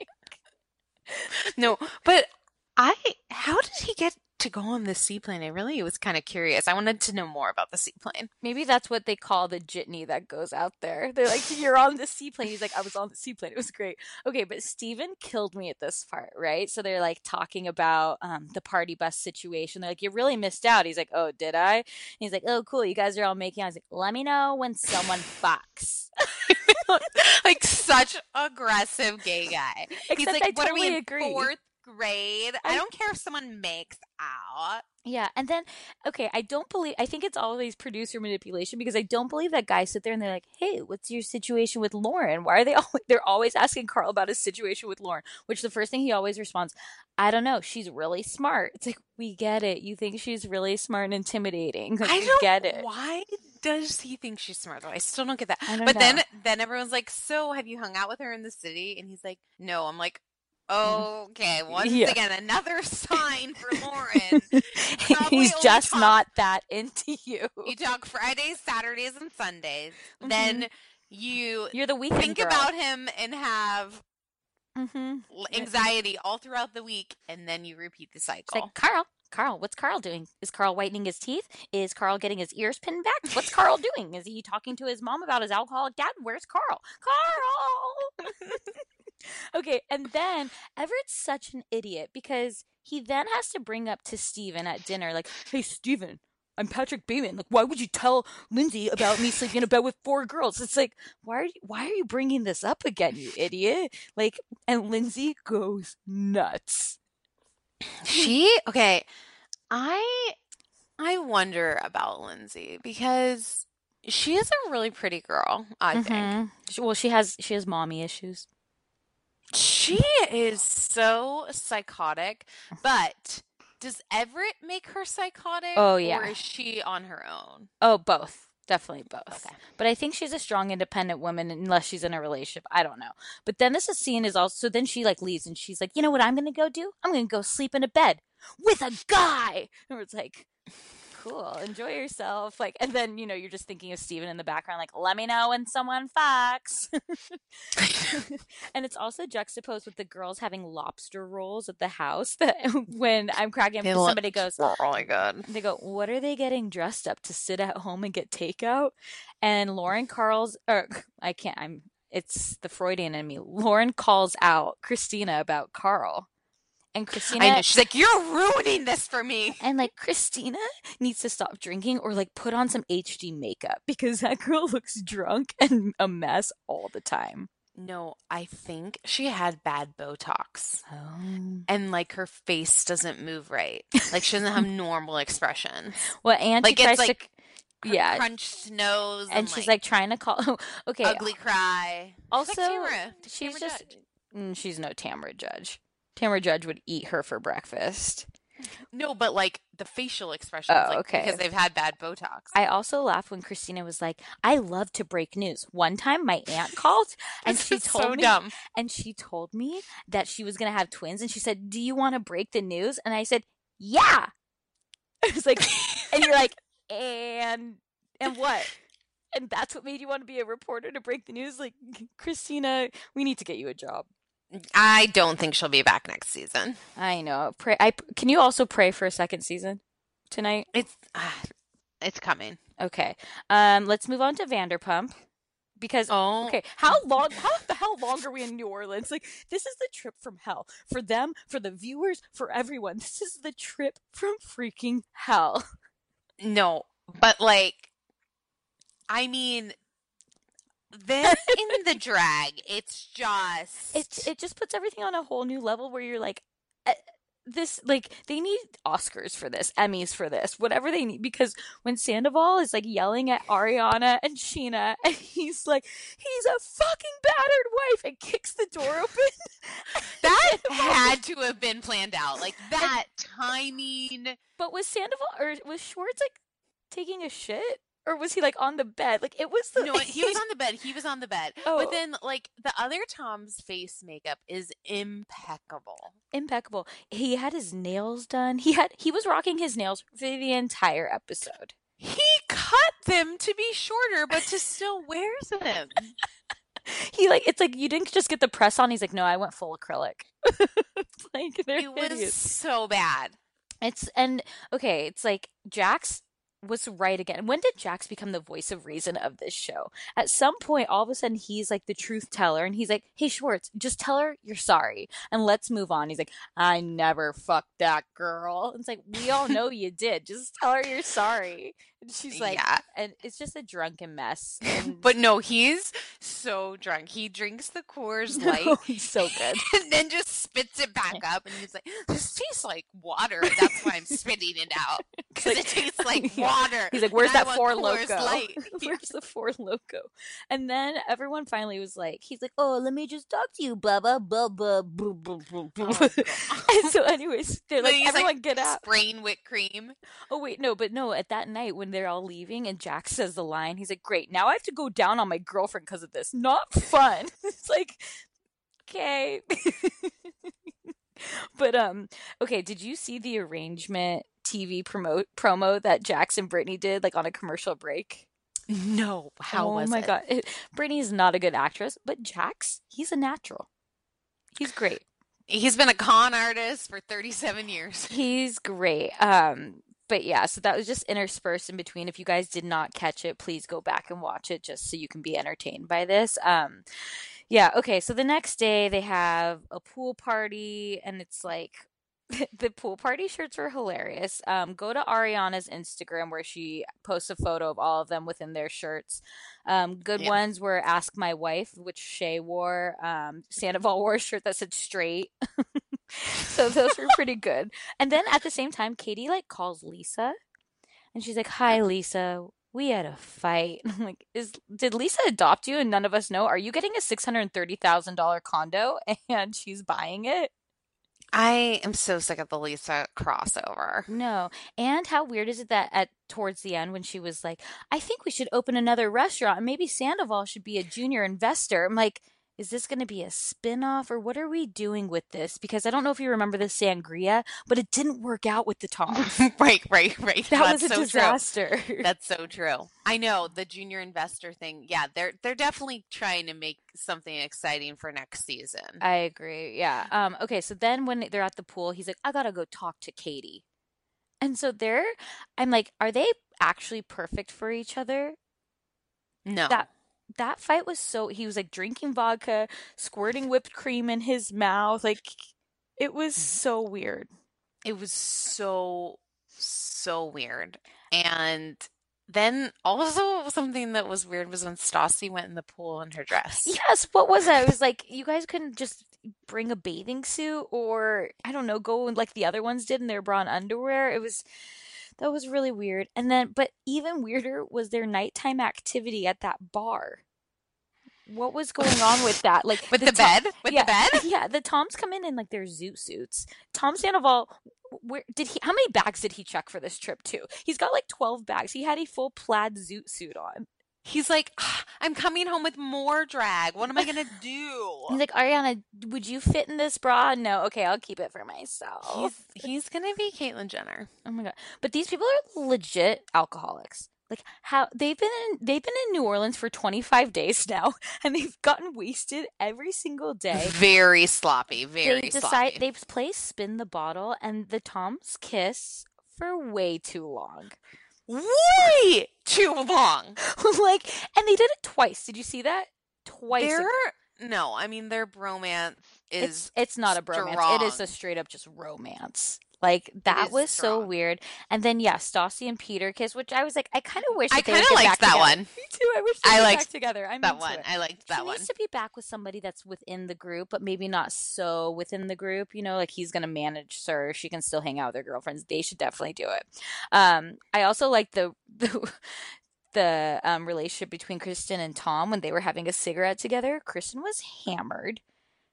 No, but how did he get to go on the seaplane? I really was kind of curious. I wanted to know more about the seaplane. Maybe that's what they call the jitney that goes out there. They're like, you're on the seaplane. He's like, I was on the seaplane. It was great. Okay, but Steven killed me at this part, right? So they're like talking about the party bus situation. They're like, you really missed out. He's like, oh, did I? And he's like, oh, cool. You guys are all making out. I was like, let me know when someone fucks. Like such aggressive gay guy. He's like, I what totally are we in agree. 4th grade? I don't care if someone makes out. Yeah, and then, okay, I think it's always producer manipulation because I don't believe that guys sit there and they're like, hey, what's your situation with Lauren? Why are they're always asking Carl about his situation with Lauren, which the first thing he always responds, I don't know, she's really smart. It's like, we get it. You think she's really smart and intimidating. Like, I don't get it. Why does he think she's smart though? I still don't get that. I don't But know. then everyone's like, so have you hung out with her in the city? And he's like, no. I'm like, okay, once again, another sign for Lauren. He's just not that into you. You talk Fridays, Saturdays, and Sundays. Then you're the weekend think girl. about him and have anxiety all throughout the week, and then you repeat the It's cycle. like, Carl, what's Carl doing? Is Carl whitening his teeth? Is Carl getting his ears pinned back? What's Carl doing? Is he talking to his mom about his alcoholic dad? Where's Carl? Carl! Okay, and then Everett's such an idiot because he then has to bring up to Steven at dinner, like, hey, Steven, I'm Patrick Bateman. Like, why would you tell Lindsay about me sleeping in a bed with 4 girls? It's like, why are you bringing this up again, you idiot? Like, and Lindsay goes nuts. Okay, I wonder about Lindsay because she is a really pretty girl, I think. Well, she has mommy issues. She is so psychotic, but does Everett make her psychotic? Oh, yeah. Or is she on her own? Oh, both. Definitely both. Okay. But I think she's a strong, independent woman unless she's in a relationship. I don't know. But then this scene is also, so then she like leaves and she's like, you know what I'm going to go do? I'm going to go sleep in a bed with a guy. And it's like, cool, enjoy yourself. Like, and then, you're just thinking of Steven in the background, like, let me know when someone fucks. And it's also juxtaposed with the girls having lobster rolls at the house that when I'm cracking up, somebody goes, really good. They go, what are they getting dressed up to sit at home and get takeout? And it's the Freudian in me. Lauren calls out Christina about Carl. And Christina, I know, she's like, you're ruining this for me. And like Christina needs to stop drinking or like put on some HD makeup because that girl looks drunk and a mess all the time. No, I think she had bad Botox. Oh. And like her face doesn't move right. Like she doesn't have normal expression. Well, and like she tries it's like to crunched nose and she's like trying to call okay. Ugly cry. Also, she's Tamra Judge. She's no Tamra Judge. Tamra Judge would eat her for breakfast. No, but like the facial expressions, okay. Because they've had bad Botox. I also laughed when Christina was like, I love to break news. One time my aunt called and she told me dumb. And she told me that she was gonna have twins and she said, do you want to break the news? And I said, yeah. I was like, and you're like, and what? And that's what made you want to be a reporter to break the news? Like, Christina, we need to get you a job. I don't think she'll be back next season. I know. Can you also pray for a second season tonight? It's coming. Okay. Let's move on to Vanderpump Because okay, how the hell long are we in New Orleans? Like, this is the trip from hell for them, for the viewers, for everyone. This is the trip from freaking hell. No, but like, I mean, them in the drag, it's just it just puts everything on a whole new level where you're like, this, like, they need Oscars for this, Emmys for this, whatever they need, because when Sandoval is like yelling at Ariana and Sheena, and he's like, he's a fucking battered wife, and kicks the door open. that had to have been planned out, like that timing. But was Sandoval, or was Schwartz like taking a shit? Or was he like on the bed? Like, it was the No, he was on the bed. He was on the bed. Oh. But then like the other Tom's face makeup is impeccable. Impeccable. He had his nails done. He was rocking his nails for the entire episode. He cut them to be shorter, but to still wears them. He like, it's like, you didn't just get the press on. He's like, no, I went full acrylic. It's like, they're It was hideous. so bad. It's like Jax was right again. When did Jax become the voice of reason of this show? At some point, all of a sudden, he's like the truth teller, and he's like, hey, Schwartz, just tell her you're sorry, and let's move on. He's like, I never fucked that girl. And it's like, we all know you did. Just tell her you're sorry. And she's like, Yeah. and it's just a drunken mess. And But no, he's so drunk. He drinks the Coors Light. he's so good. And then just spits it back up, and he's like, this tastes like water. That's why I'm spitting it out. Because it tastes like Yeah. water. He's like, where's and I that want Four Coors Loko? Light. Where's the Four Loko? And then everyone finally was like, he's like, oh, let me just talk to you, blah, blah, blah, blah, blah, blah, blah, blah. And so anyways, they're Then like, he's everyone like get out. spraying whipped cream. Oh, wait, no, at that night when they're all leaving and Jax says the line, he's like, great, now I have to go down on my girlfriend because of this. Not fun. It's like, okay. But, okay, did you see the arrangement TV promo that Jax and Brittany did, like, on a commercial break? No. How was it? Oh my God. Brittany's not a good actress, but Jax, he's a natural. He's great. He's been a con artist for 37 years. He's great. But yeah, so that was just interspersed in between. If you guys did not catch it, please go back and watch it just so you can be entertained by this. Yeah, okay, so the next day they have a pool party, and it's like, the pool party shirts were hilarious. Go to Ariana's Instagram where she posts a photo of all of them within their shirts. Good ones were Ask My Wife, which Shay wore. Sandoval wore a shirt that said straight. So those were pretty good. And then at the same time, Katie like calls Lisa, and she's like, "Hi, Lisa. We had a fight." I'm like, did Lisa adopt you and none of us know? Are you getting a $630,000 condo and she's buying it? I am so sick of the Lisa crossover. No. And how weird is it that towards the end when she was like, I think we should open another restaurant and maybe Sandoval should be a junior investor. I'm like, is this going to be a spin-off or what are we doing with this? Because I don't know if you remember the sangria, but it didn't work out with the Toms. Right. That was a disaster. True. That's so true. I know, the junior investor thing. Yeah, they're definitely trying to make something exciting for next season. I agree. Yeah. Okay, so then when they're at the pool, he's like, I got to go talk to Katie. And so I'm like, are they actually perfect for each other? No. That fight was he was like drinking vodka, squirting whipped cream in his mouth. Like, it was so weird. It was so weird. And then also something that was weird was when Stassi went in the pool in her dress. Yes, what was that? It was like, you guys couldn't just bring a bathing suit or, I don't know, go like the other ones did in their bra and underwear. That was really weird. And then, but even weirder was their nighttime activity at that bar. What was going on with that? Like with the bed? With the bed? Yeah, the Toms come in like their zoot suits. Tom Sandoval, how many bags did he check for this trip too? He's got like 12 bags. He had a full plaid zoot suit on. He's like, I'm coming home with more drag. What am I going to do? He's like, Ariana, would you fit in this bra? No. Okay, I'll keep it for myself. He's going to be Caitlyn Jenner. Oh my God. But these people are legit alcoholics. Like, how they've been in New Orleans for 25 days now, and they've gotten wasted every single day. Very sloppy. Sloppy. They play spin the bottle, and the Toms kiss for way too long. way too long. Like, and they did it twice. Did you see that? Twice. No, I mean, their bromance is It's not a bromance. strong. It is a straight up just romance. Like, that is was so strong. weird. And then, yeah, Stassi and Peter kiss, which I was like, I kind of wish I that they would kind of get back liked that together. one. Me too. I wish they I would get liked back together. I'm that into one. it. I liked that She one. needs to be back with somebody that's within the group, but maybe not so within the group. You know, like he's going to manage Sir. She can still hang out with her girlfriends. They should definitely do it. I also like the relationship between Kristen and Tom when they were having a cigarette together. Kristen was hammered.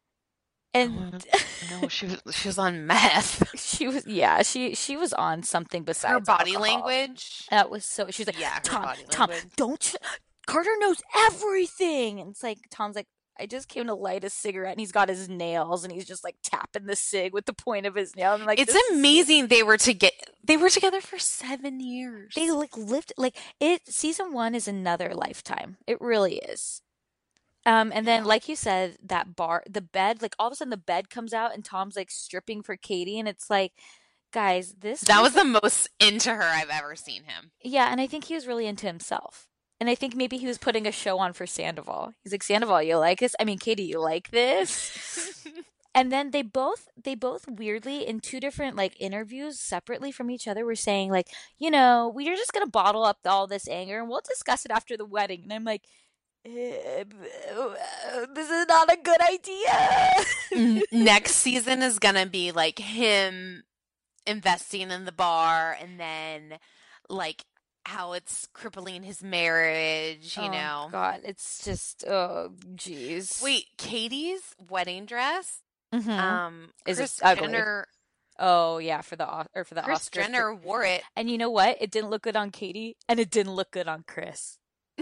And No, she was on meth. she was on something besides Her body alcohol. language. That was so. She was like, Yeah, her Tom, body Tom, language. don't. Carter knows everything. And it's like Tom's like, I just came to light a cigarette, and he's got his nails, and he's just like tapping the cig with the point of his nail. And like, It's this is- amazing they were together for 7 years. They like lived like it. Season 1 is another lifetime. It really is. And then, like you said, the bed, like all of a sudden the bed comes out and Tom's like stripping for Katie, and it's like, guys, that was the most into her I've ever seen him. Yeah, and I think he was really into himself. And I think maybe he was putting a show on for Sandoval. He's like, Sandoval, you like this? I mean, Katie, you like this? And then they both weirdly in 2 different like interviews separately from each other were saying like, you know, we're just going to bottle up all this anger and we'll discuss it after the wedding. And I'm like, this is not a good idea. Next season is gonna be like him investing in the bar, and then like how it's crippling his marriage. You know, God, it's just geez. Wait, Katie's wedding dress. Is Kris ugly. Jenner. Oh yeah, for the Kris Oscars. Jenner wore it, and you know what? It didn't look good on Katie, and it didn't look good on Kris.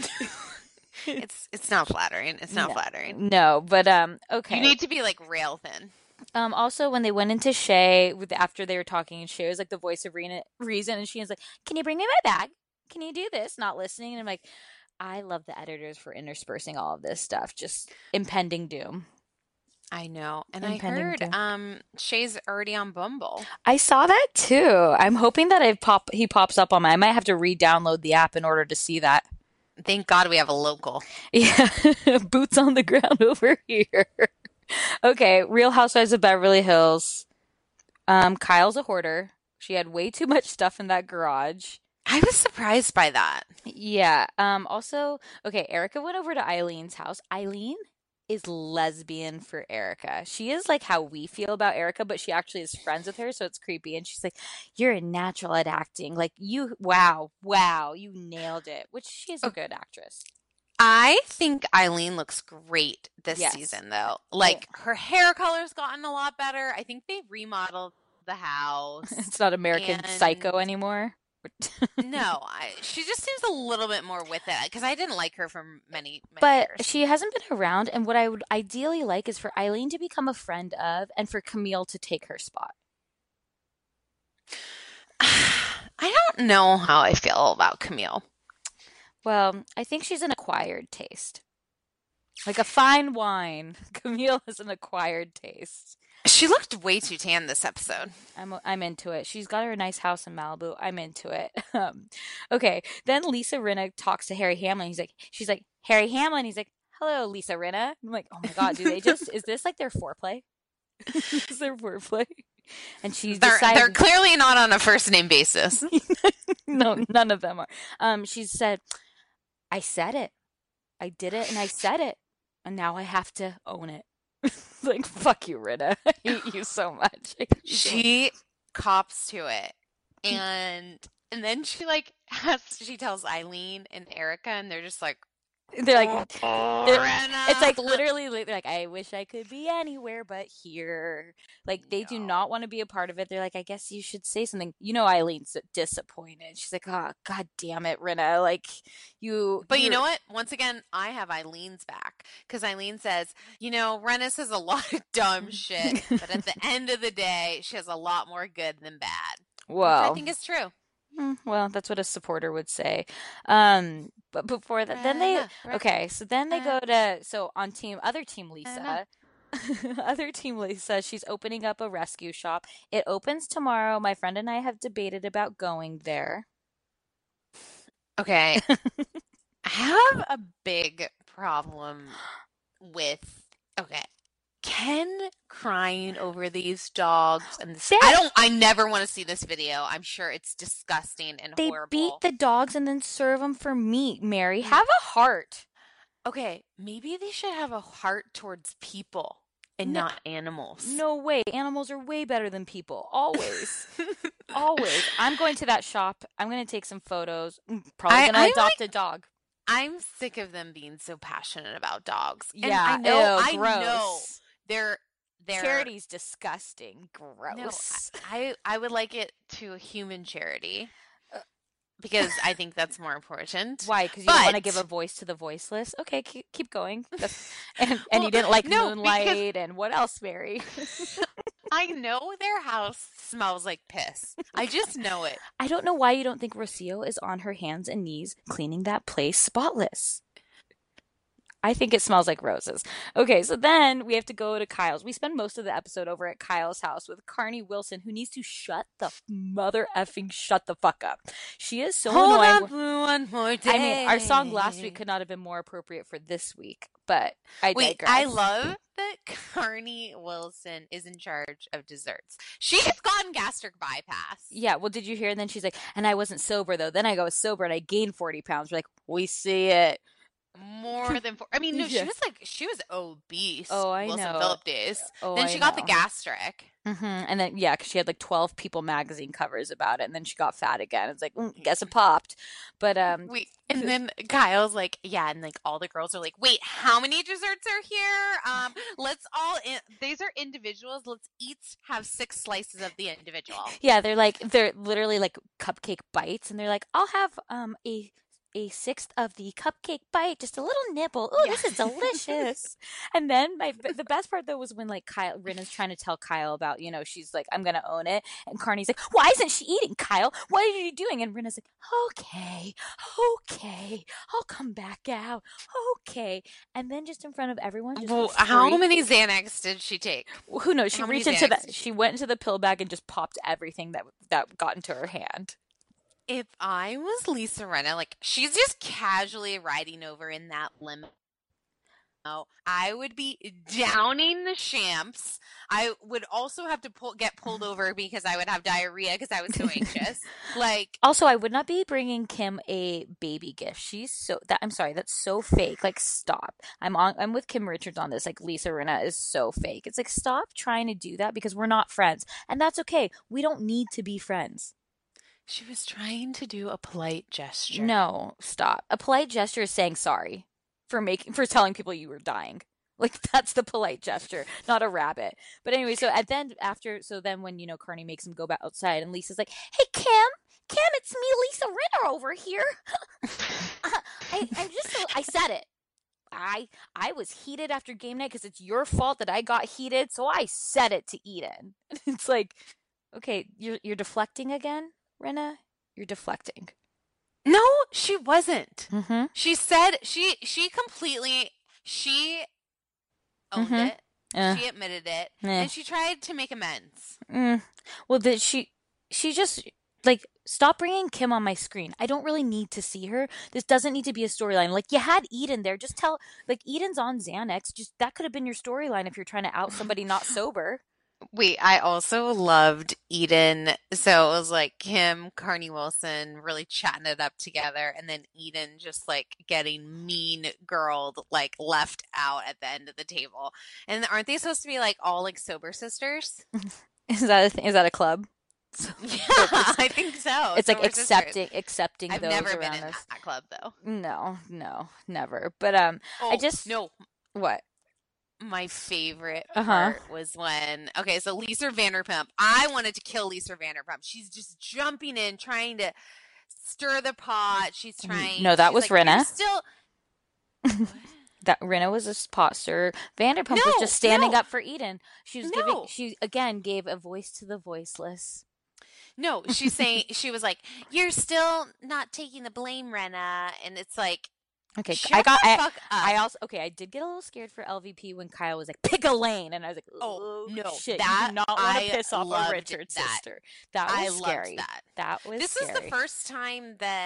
It's not flattering. It's not flattering. No, but okay. You need to be like rail thin. Also, when they went into Shay after they were talking, and Shay was like the voice of reason, and she was like, "Can you bring me my bag? Can you do this?" Not listening, and I'm like, I love the editors for interspersing all of this stuff. Just impending doom. I know, and Impending I heard Shay's already on Bumble. I saw that too. I'm hoping that he pops up on my. I might have to re-download the app in order to see that. Thank God we have a local. Yeah, boots on the ground over here. Okay, Real Housewives of Beverly Hills. Kyle's a hoarder. She had way too much stuff in that garage. I was surprised by that. Yeah. Also, okay, Erica went over to Eileen's house. Eileen is lesbian for Erica. She is like how we feel about Erica, but she actually is friends with her, so it's creepy. And she's like, "You're a natural at acting. Like wow, you nailed it." Which she is a good actress. I think Eileen looks great this Yes. season, though. Like, her hair color's gotten a lot better. I think they remodeled the house. It's not American Psycho anymore. No, she just seems a little bit more with it, because I didn't like her for many But years. she hasn't been around, and what I would ideally like is for Eileen to become a friend of, and for Camille to take her spot. I don't know how I feel about Camille. Well, I think she's an acquired taste. Like a fine wine. Camille is an acquired taste. She looked way too tan this episode. I'm into it. She's got her nice house in Malibu. I'm into it. Okay. Then Lisa Rinna talks to Harry Hamlin. She's like, Harry Hamlin. He's like, hello, Lisa Rinna. I'm like, oh my God, is this like their foreplay? Is their foreplay? And she's They're clearly not on a first name basis. No, none of them are. She said, I said it. I did it and I said it. And now I have to own it. Like, fuck you, Rinna. I hate you so much. She cops to it. And then she she tells Eileen and Erica, and they're just like, they're like, Rinna. it's like literally, they're like, I wish I could be anywhere but here. Like, they do not want to be a part of it. They're like, I guess you should say something. You know, Eileen's disappointed. She's like, oh, God damn it, Rinna. Like, But you know what? Once again, I have Eileen's back. Because Eileen says, Rinna says a lot of dumb shit. But at the end of the day, she has a lot more good than bad. Well, which I think is true. Well, that's what a supporter would say. But before that, then they go to other team Lisa. Other team Lisa, she's opening up a rescue shop. It opens tomorrow. My friend and I have debated about going there. Okay. I have a big problem with, okay, Ken crying over these dogs and this, I never want to see this video. I'm sure it's disgusting and They horrible. beat the dogs and then serve them for meat, Mary. Have a heart. Okay, maybe they should have a heart towards people and not animals. No way. Animals are way better than people. Always. Always. I'm going to that shop. I'm going to take some photos. Probably going to adopt a dog. I'm sick of them being so passionate about dogs. And Yeah, I know gross. they're charity's disgusting. Gross. No, I would like it to a human charity because I think that's more important. Why? Because you don't want to give a voice to the voiceless? Okay, keep going. And you didn't like Moonlight and what else, Mary? I know their house smells like piss. I just know it. I don't know why you don't think Rocio is on her hands and knees cleaning that place spotless. I think it smells like roses. Okay, so then we have to go to Kyle's. We spend most of the episode over at Kyle's house with Carney Wilson, who needs to shut the fuck up. She is so annoying. Hold on one more day. I mean, our song last week could not have been more appropriate for this week, but I digress. I love that Carney Wilson is in charge of desserts. She has gotten gastric bypass. Yeah, well, did you hear? And then she's like, and I wasn't sober, though. Then I was sober and I gained 40 pounds. We're like, we see it. More than 4. I mean, no, Yeah. she was obese. Oh, I Wilson know. Phillip days. Oh, Then she got the gastric. And then, yeah, because she had like 12 People magazine covers about it, and then she got fat again. It's like, guess it popped. But and then Kyle's like, yeah, and like all the girls are like, wait, how many desserts are here? Let's all these are individuals. Let's each have 6 slices of the individual. Yeah, they're literally like cupcake bites, and they're like, I'll have a sixth of the cupcake bite, just a little nibble. Oh, This is delicious. And then the best part though was when like Rinna's trying to tell Kyle about, she's like, I'm gonna own it, and Carney's like, why isn't she eating, Kyle? What are you doing? And Rinna's like, okay, I'll come back out. Okay. And then just in front of everyone, how many Xanax did she take? Who knows? She reached into she went into the pill bag and just popped everything that got into her hand. If I was Lisa Rinna, like, she's just casually riding over in that limo, I would be downing the champs. I would also have to get pulled over because I would have diarrhea because I was so anxious. Like, also, I would not be bringing Kim a baby gift. I'm sorry, that's so fake. Like, stop. I'm with Kim Richards on this. Like, Lisa Rinna is so fake. It's like, stop trying to do that because we're not friends, and that's okay. We don't need to be friends. She was trying to do a polite gesture. No, stop. A polite gesture is saying sorry for telling people you were dying. Like, that's the polite gesture, not a rabbit. But anyway, so then when, Carney makes him go back outside and Lisa's like, hey, Kim, it's me, Lisa Rinna over here. I said it. I was heated after game night because it's your fault that I got heated, so I said it to Eden. It's like, okay, you're deflecting again? Rinna, you're deflecting. No, she wasn't. Mm-hmm. She said she owned it. She admitted it, and she tried to make amends. Well, she just like, stop bringing Kim on my screen. I don't really need to see her. This doesn't need to be a storyline. Like, you had Eden there. Just tell, like, Eden's on Xanax. Just that could have been your storyline if you're trying to out somebody not sober. Wait, I also loved Eden. So it was like Kim, Carney Wilson really chatting it up together, and then Eden just like getting mean girled, like left out at the end of the table. And aren't they supposed to be like all like sober sisters? Is that a club? Yeah, I think so. It's sober like sisters. accepting I've those never around been in us. that club though. No, never. But what? My favorite part was when, so Lisa Vanderpump, I wanted to kill Lisa Vanderpump. She's just jumping in, trying to stir the pot. She's trying. No, that was like, Rinna. Still. That Rinna was a pot stirrer. Vanderpump was just standing up for Eden. She again gave a voice to the voiceless. No, she's saying, she was like, you're still not taking the blame, Rinna. And it's like, okay, I did get a little scared for LVP when Kyle was like, pick a lane. And I was like, oh, no. Shit, you do not want to piss off a Richard sister. That was scary. That. That was This scary. was the first time that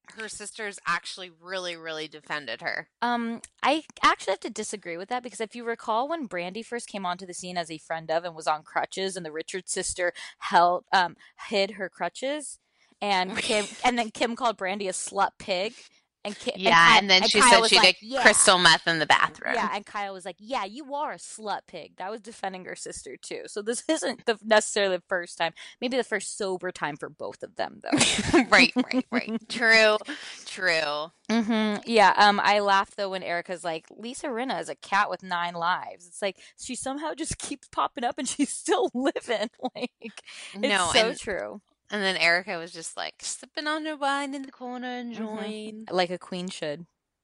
her sisters actually really, really defended her. I actually have to disagree with that because if you recall when Brandy first came onto the scene as a friend of and was on crutches, and the Richards sister hid her crutches, and then Kim called Brandy a slut pig. And then she said she did crystal meth in the bathroom. Yeah, and Kyle was like, "Yeah, you are a slut pig." That was defending her sister too. So this isn't necessarily the first time. Maybe the first sober time for both of them, though. Right. True. Mm-hmm. Yeah. I laughed though when Erica's like, Lisa Rinna is a cat with 9 lives. It's like she somehow just keeps popping up and she's still living. Like, it's so true. And then Erica was just like sipping on her wine in the corner, enjoying. Like a queen should.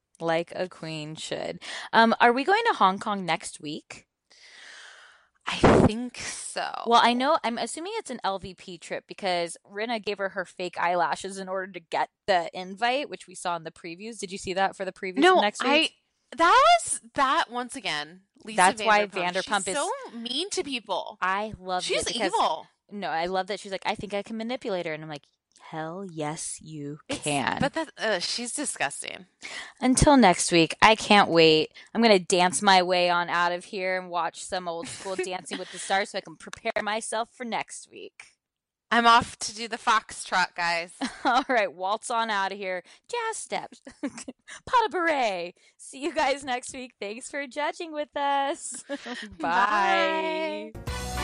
Are we going to Hong Kong next week? I think so. Well, I'm assuming it's an LVP trip because Rinna gave her fake eyelashes in order to get the invite, which we saw in the previews. Did you see that for the previews next week? That once again, Lisa That's Vanderpump. why Vanderpump She's so mean to people. I love She's evil. No, I love that she's like, I think I can manipulate her. And I'm like, hell yes, you can. But she's disgusting. Until next week, I can't wait. I'm going to dance my way on out of here and watch some old school Dancing with the Stars so I can prepare myself for next week. I'm off to do the foxtrot, guys. All right, waltz on out of here. Jazz steps. Pas de beret. See you guys next week. Thanks for judging with us. Bye.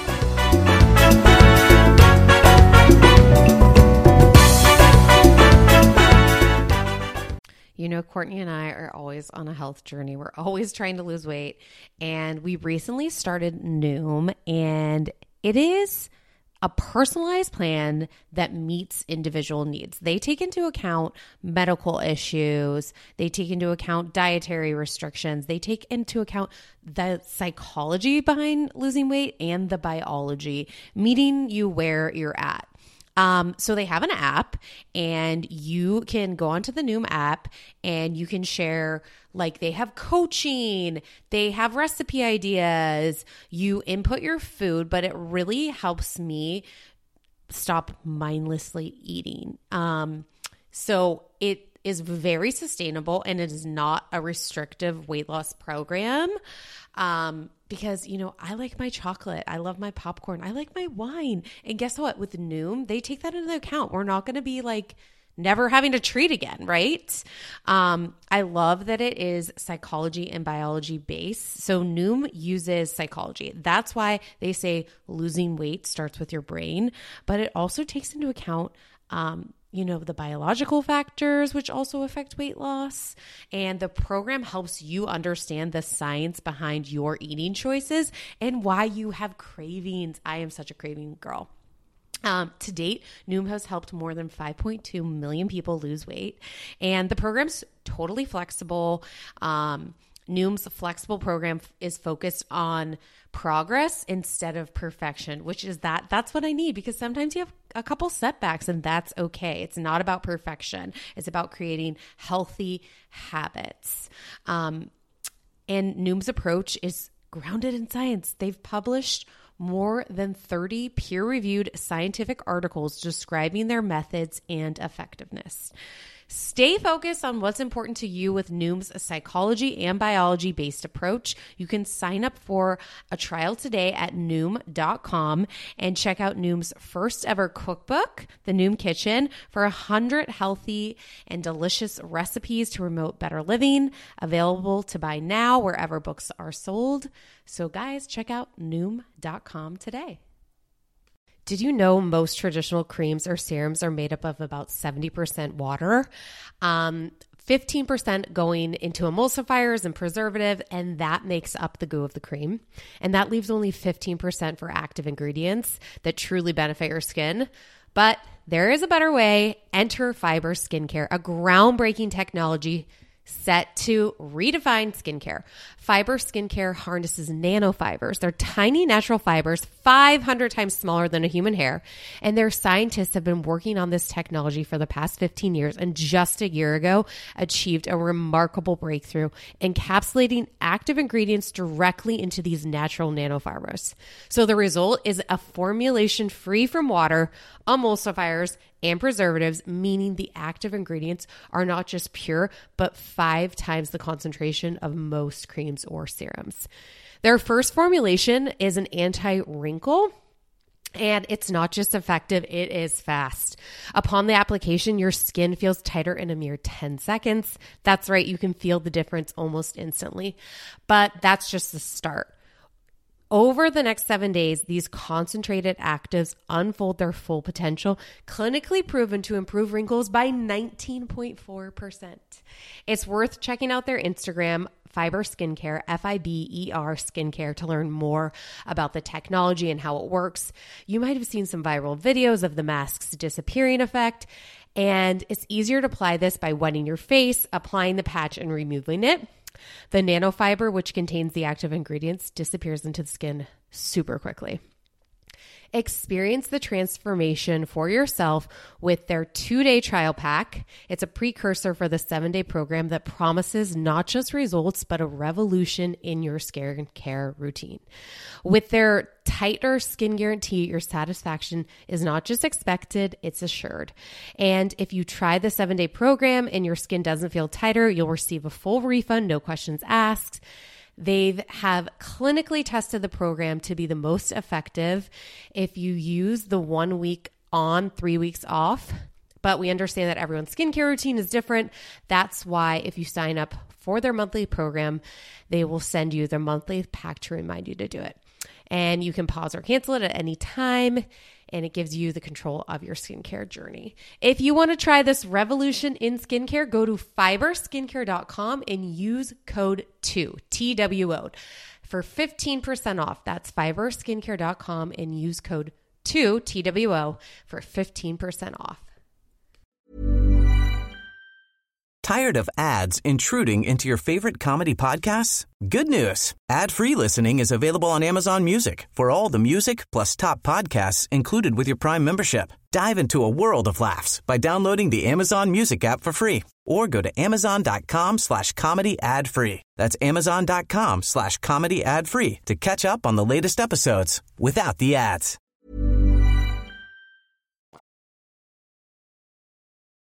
You know, Courtney and I are always on a health journey. We're always trying to lose weight. And we recently started Noom, and it is a personalized plan that meets individual needs. They take into account medical issues. They take into account dietary restrictions. They take into account the psychology behind losing weight and the biology, meeting you where you're at. So they have an app, and you can go onto the Noom app and you can share, like, they have coaching, they have recipe ideas, you input your food, but it really helps me stop mindlessly eating. So it is very sustainable, and it is not a restrictive weight loss program. Because, you know, I like my chocolate. I love my popcorn. I like my wine. And guess what? With Noom, they take that into account. We're not going to be like never having to treat again, right? I love that it is psychology and biology based. So Noom uses psychology. That's why they say losing weight starts with your brain, but it also takes into account, you know, the biological factors, which also affect weight loss. And the program helps you understand the science behind your eating choices and why you have cravings. I am such a craving girl. To date, Noom has helped more than 5.2 million people lose weight. And the program's totally flexible. Noom's flexible program is focused on progress instead of perfection, which is that's what I need, because sometimes you have a couple setbacks and that's okay. It's not about perfection. It's about creating healthy habits. And Noom's approach is grounded in science. They've published more than 30 peer-reviewed scientific articles describing their methods and effectiveness. Stay focused on what's important to you with Noom's psychology and biology-based approach. You can sign up for a trial today at Noom.com and check out Noom's first ever cookbook, The Noom Kitchen, for 100 healthy and delicious recipes to promote better living. Available to buy now wherever books are sold. So guys, check out Noom.com today. Did you know most traditional creams or serums are made up of about 70% water? 15% going into emulsifiers and preservative, and that makes up the goo of the cream. And that leaves only 15% for active ingredients that truly benefit your skin. But there is a better way. Enter Fiber Skincare, a groundbreaking technology set to redefine skincare. Fiber Skincare harnesses nanofibers. They're tiny natural fibers, 500 times smaller than a human hair. And their scientists have been working on this technology for the past 15 years, and just a year ago achieved a remarkable breakthrough, encapsulating active ingredients directly into these natural nanofibers. So the result is a formulation free from water, emulsifiers, and preservatives, meaning the active ingredients are not just pure, but 5 times the concentration of most creams or serums. Their first formulation is an anti-wrinkle, and it's not just effective, it is fast. Upon the application, your skin feels tighter in a mere 10 seconds. That's right, you can feel the difference almost instantly. But that's just the start. Over the next 7 days, these concentrated actives unfold their full potential, clinically proven to improve wrinkles by 19.4%. It's worth checking out their Instagram, Fiber Skincare, Fiber Skincare, to learn more about the technology and how it works. You might have seen some viral videos of the mask's disappearing effect, and it's easier to apply this by wetting your face, applying the patch, and removing it. The nanofiber, which contains the active ingredients, disappears into the skin super quickly. Experience the transformation for yourself with their 2-day trial pack. It's a precursor for the 7-day program that promises not just results, but a revolution in your skincare routine. With their tighter skin guarantee, your satisfaction is not just expected, it's assured. And if you try the 7-day program and your skin doesn't feel tighter, you'll receive a full refund, no questions asked. They have clinically tested the program to be the most effective if you use the 1 week on, 3 weeks off. But we understand that everyone's skincare routine is different. That's why if you sign up for their monthly program, they will send you their monthly pack to remind you to do it. And you can pause or cancel it at any time, and it gives you the control of your skincare journey. If you want to try this revolution in skincare, go to fiberskincare.com and use code 2, TWO, for 15% off. That's fiberskincare.com and use code 2, TWO, for 15% off. Tired of ads intruding into your favorite comedy podcasts? Good news. Ad-free listening is available on Amazon Music for all the music plus top podcasts included with your Prime membership. Dive into a world of laughs by downloading the Amazon Music app for free or go to amazon.com/comedy ad-free. That's amazon.com/comedy ad-free to catch up on the latest episodes without the ads.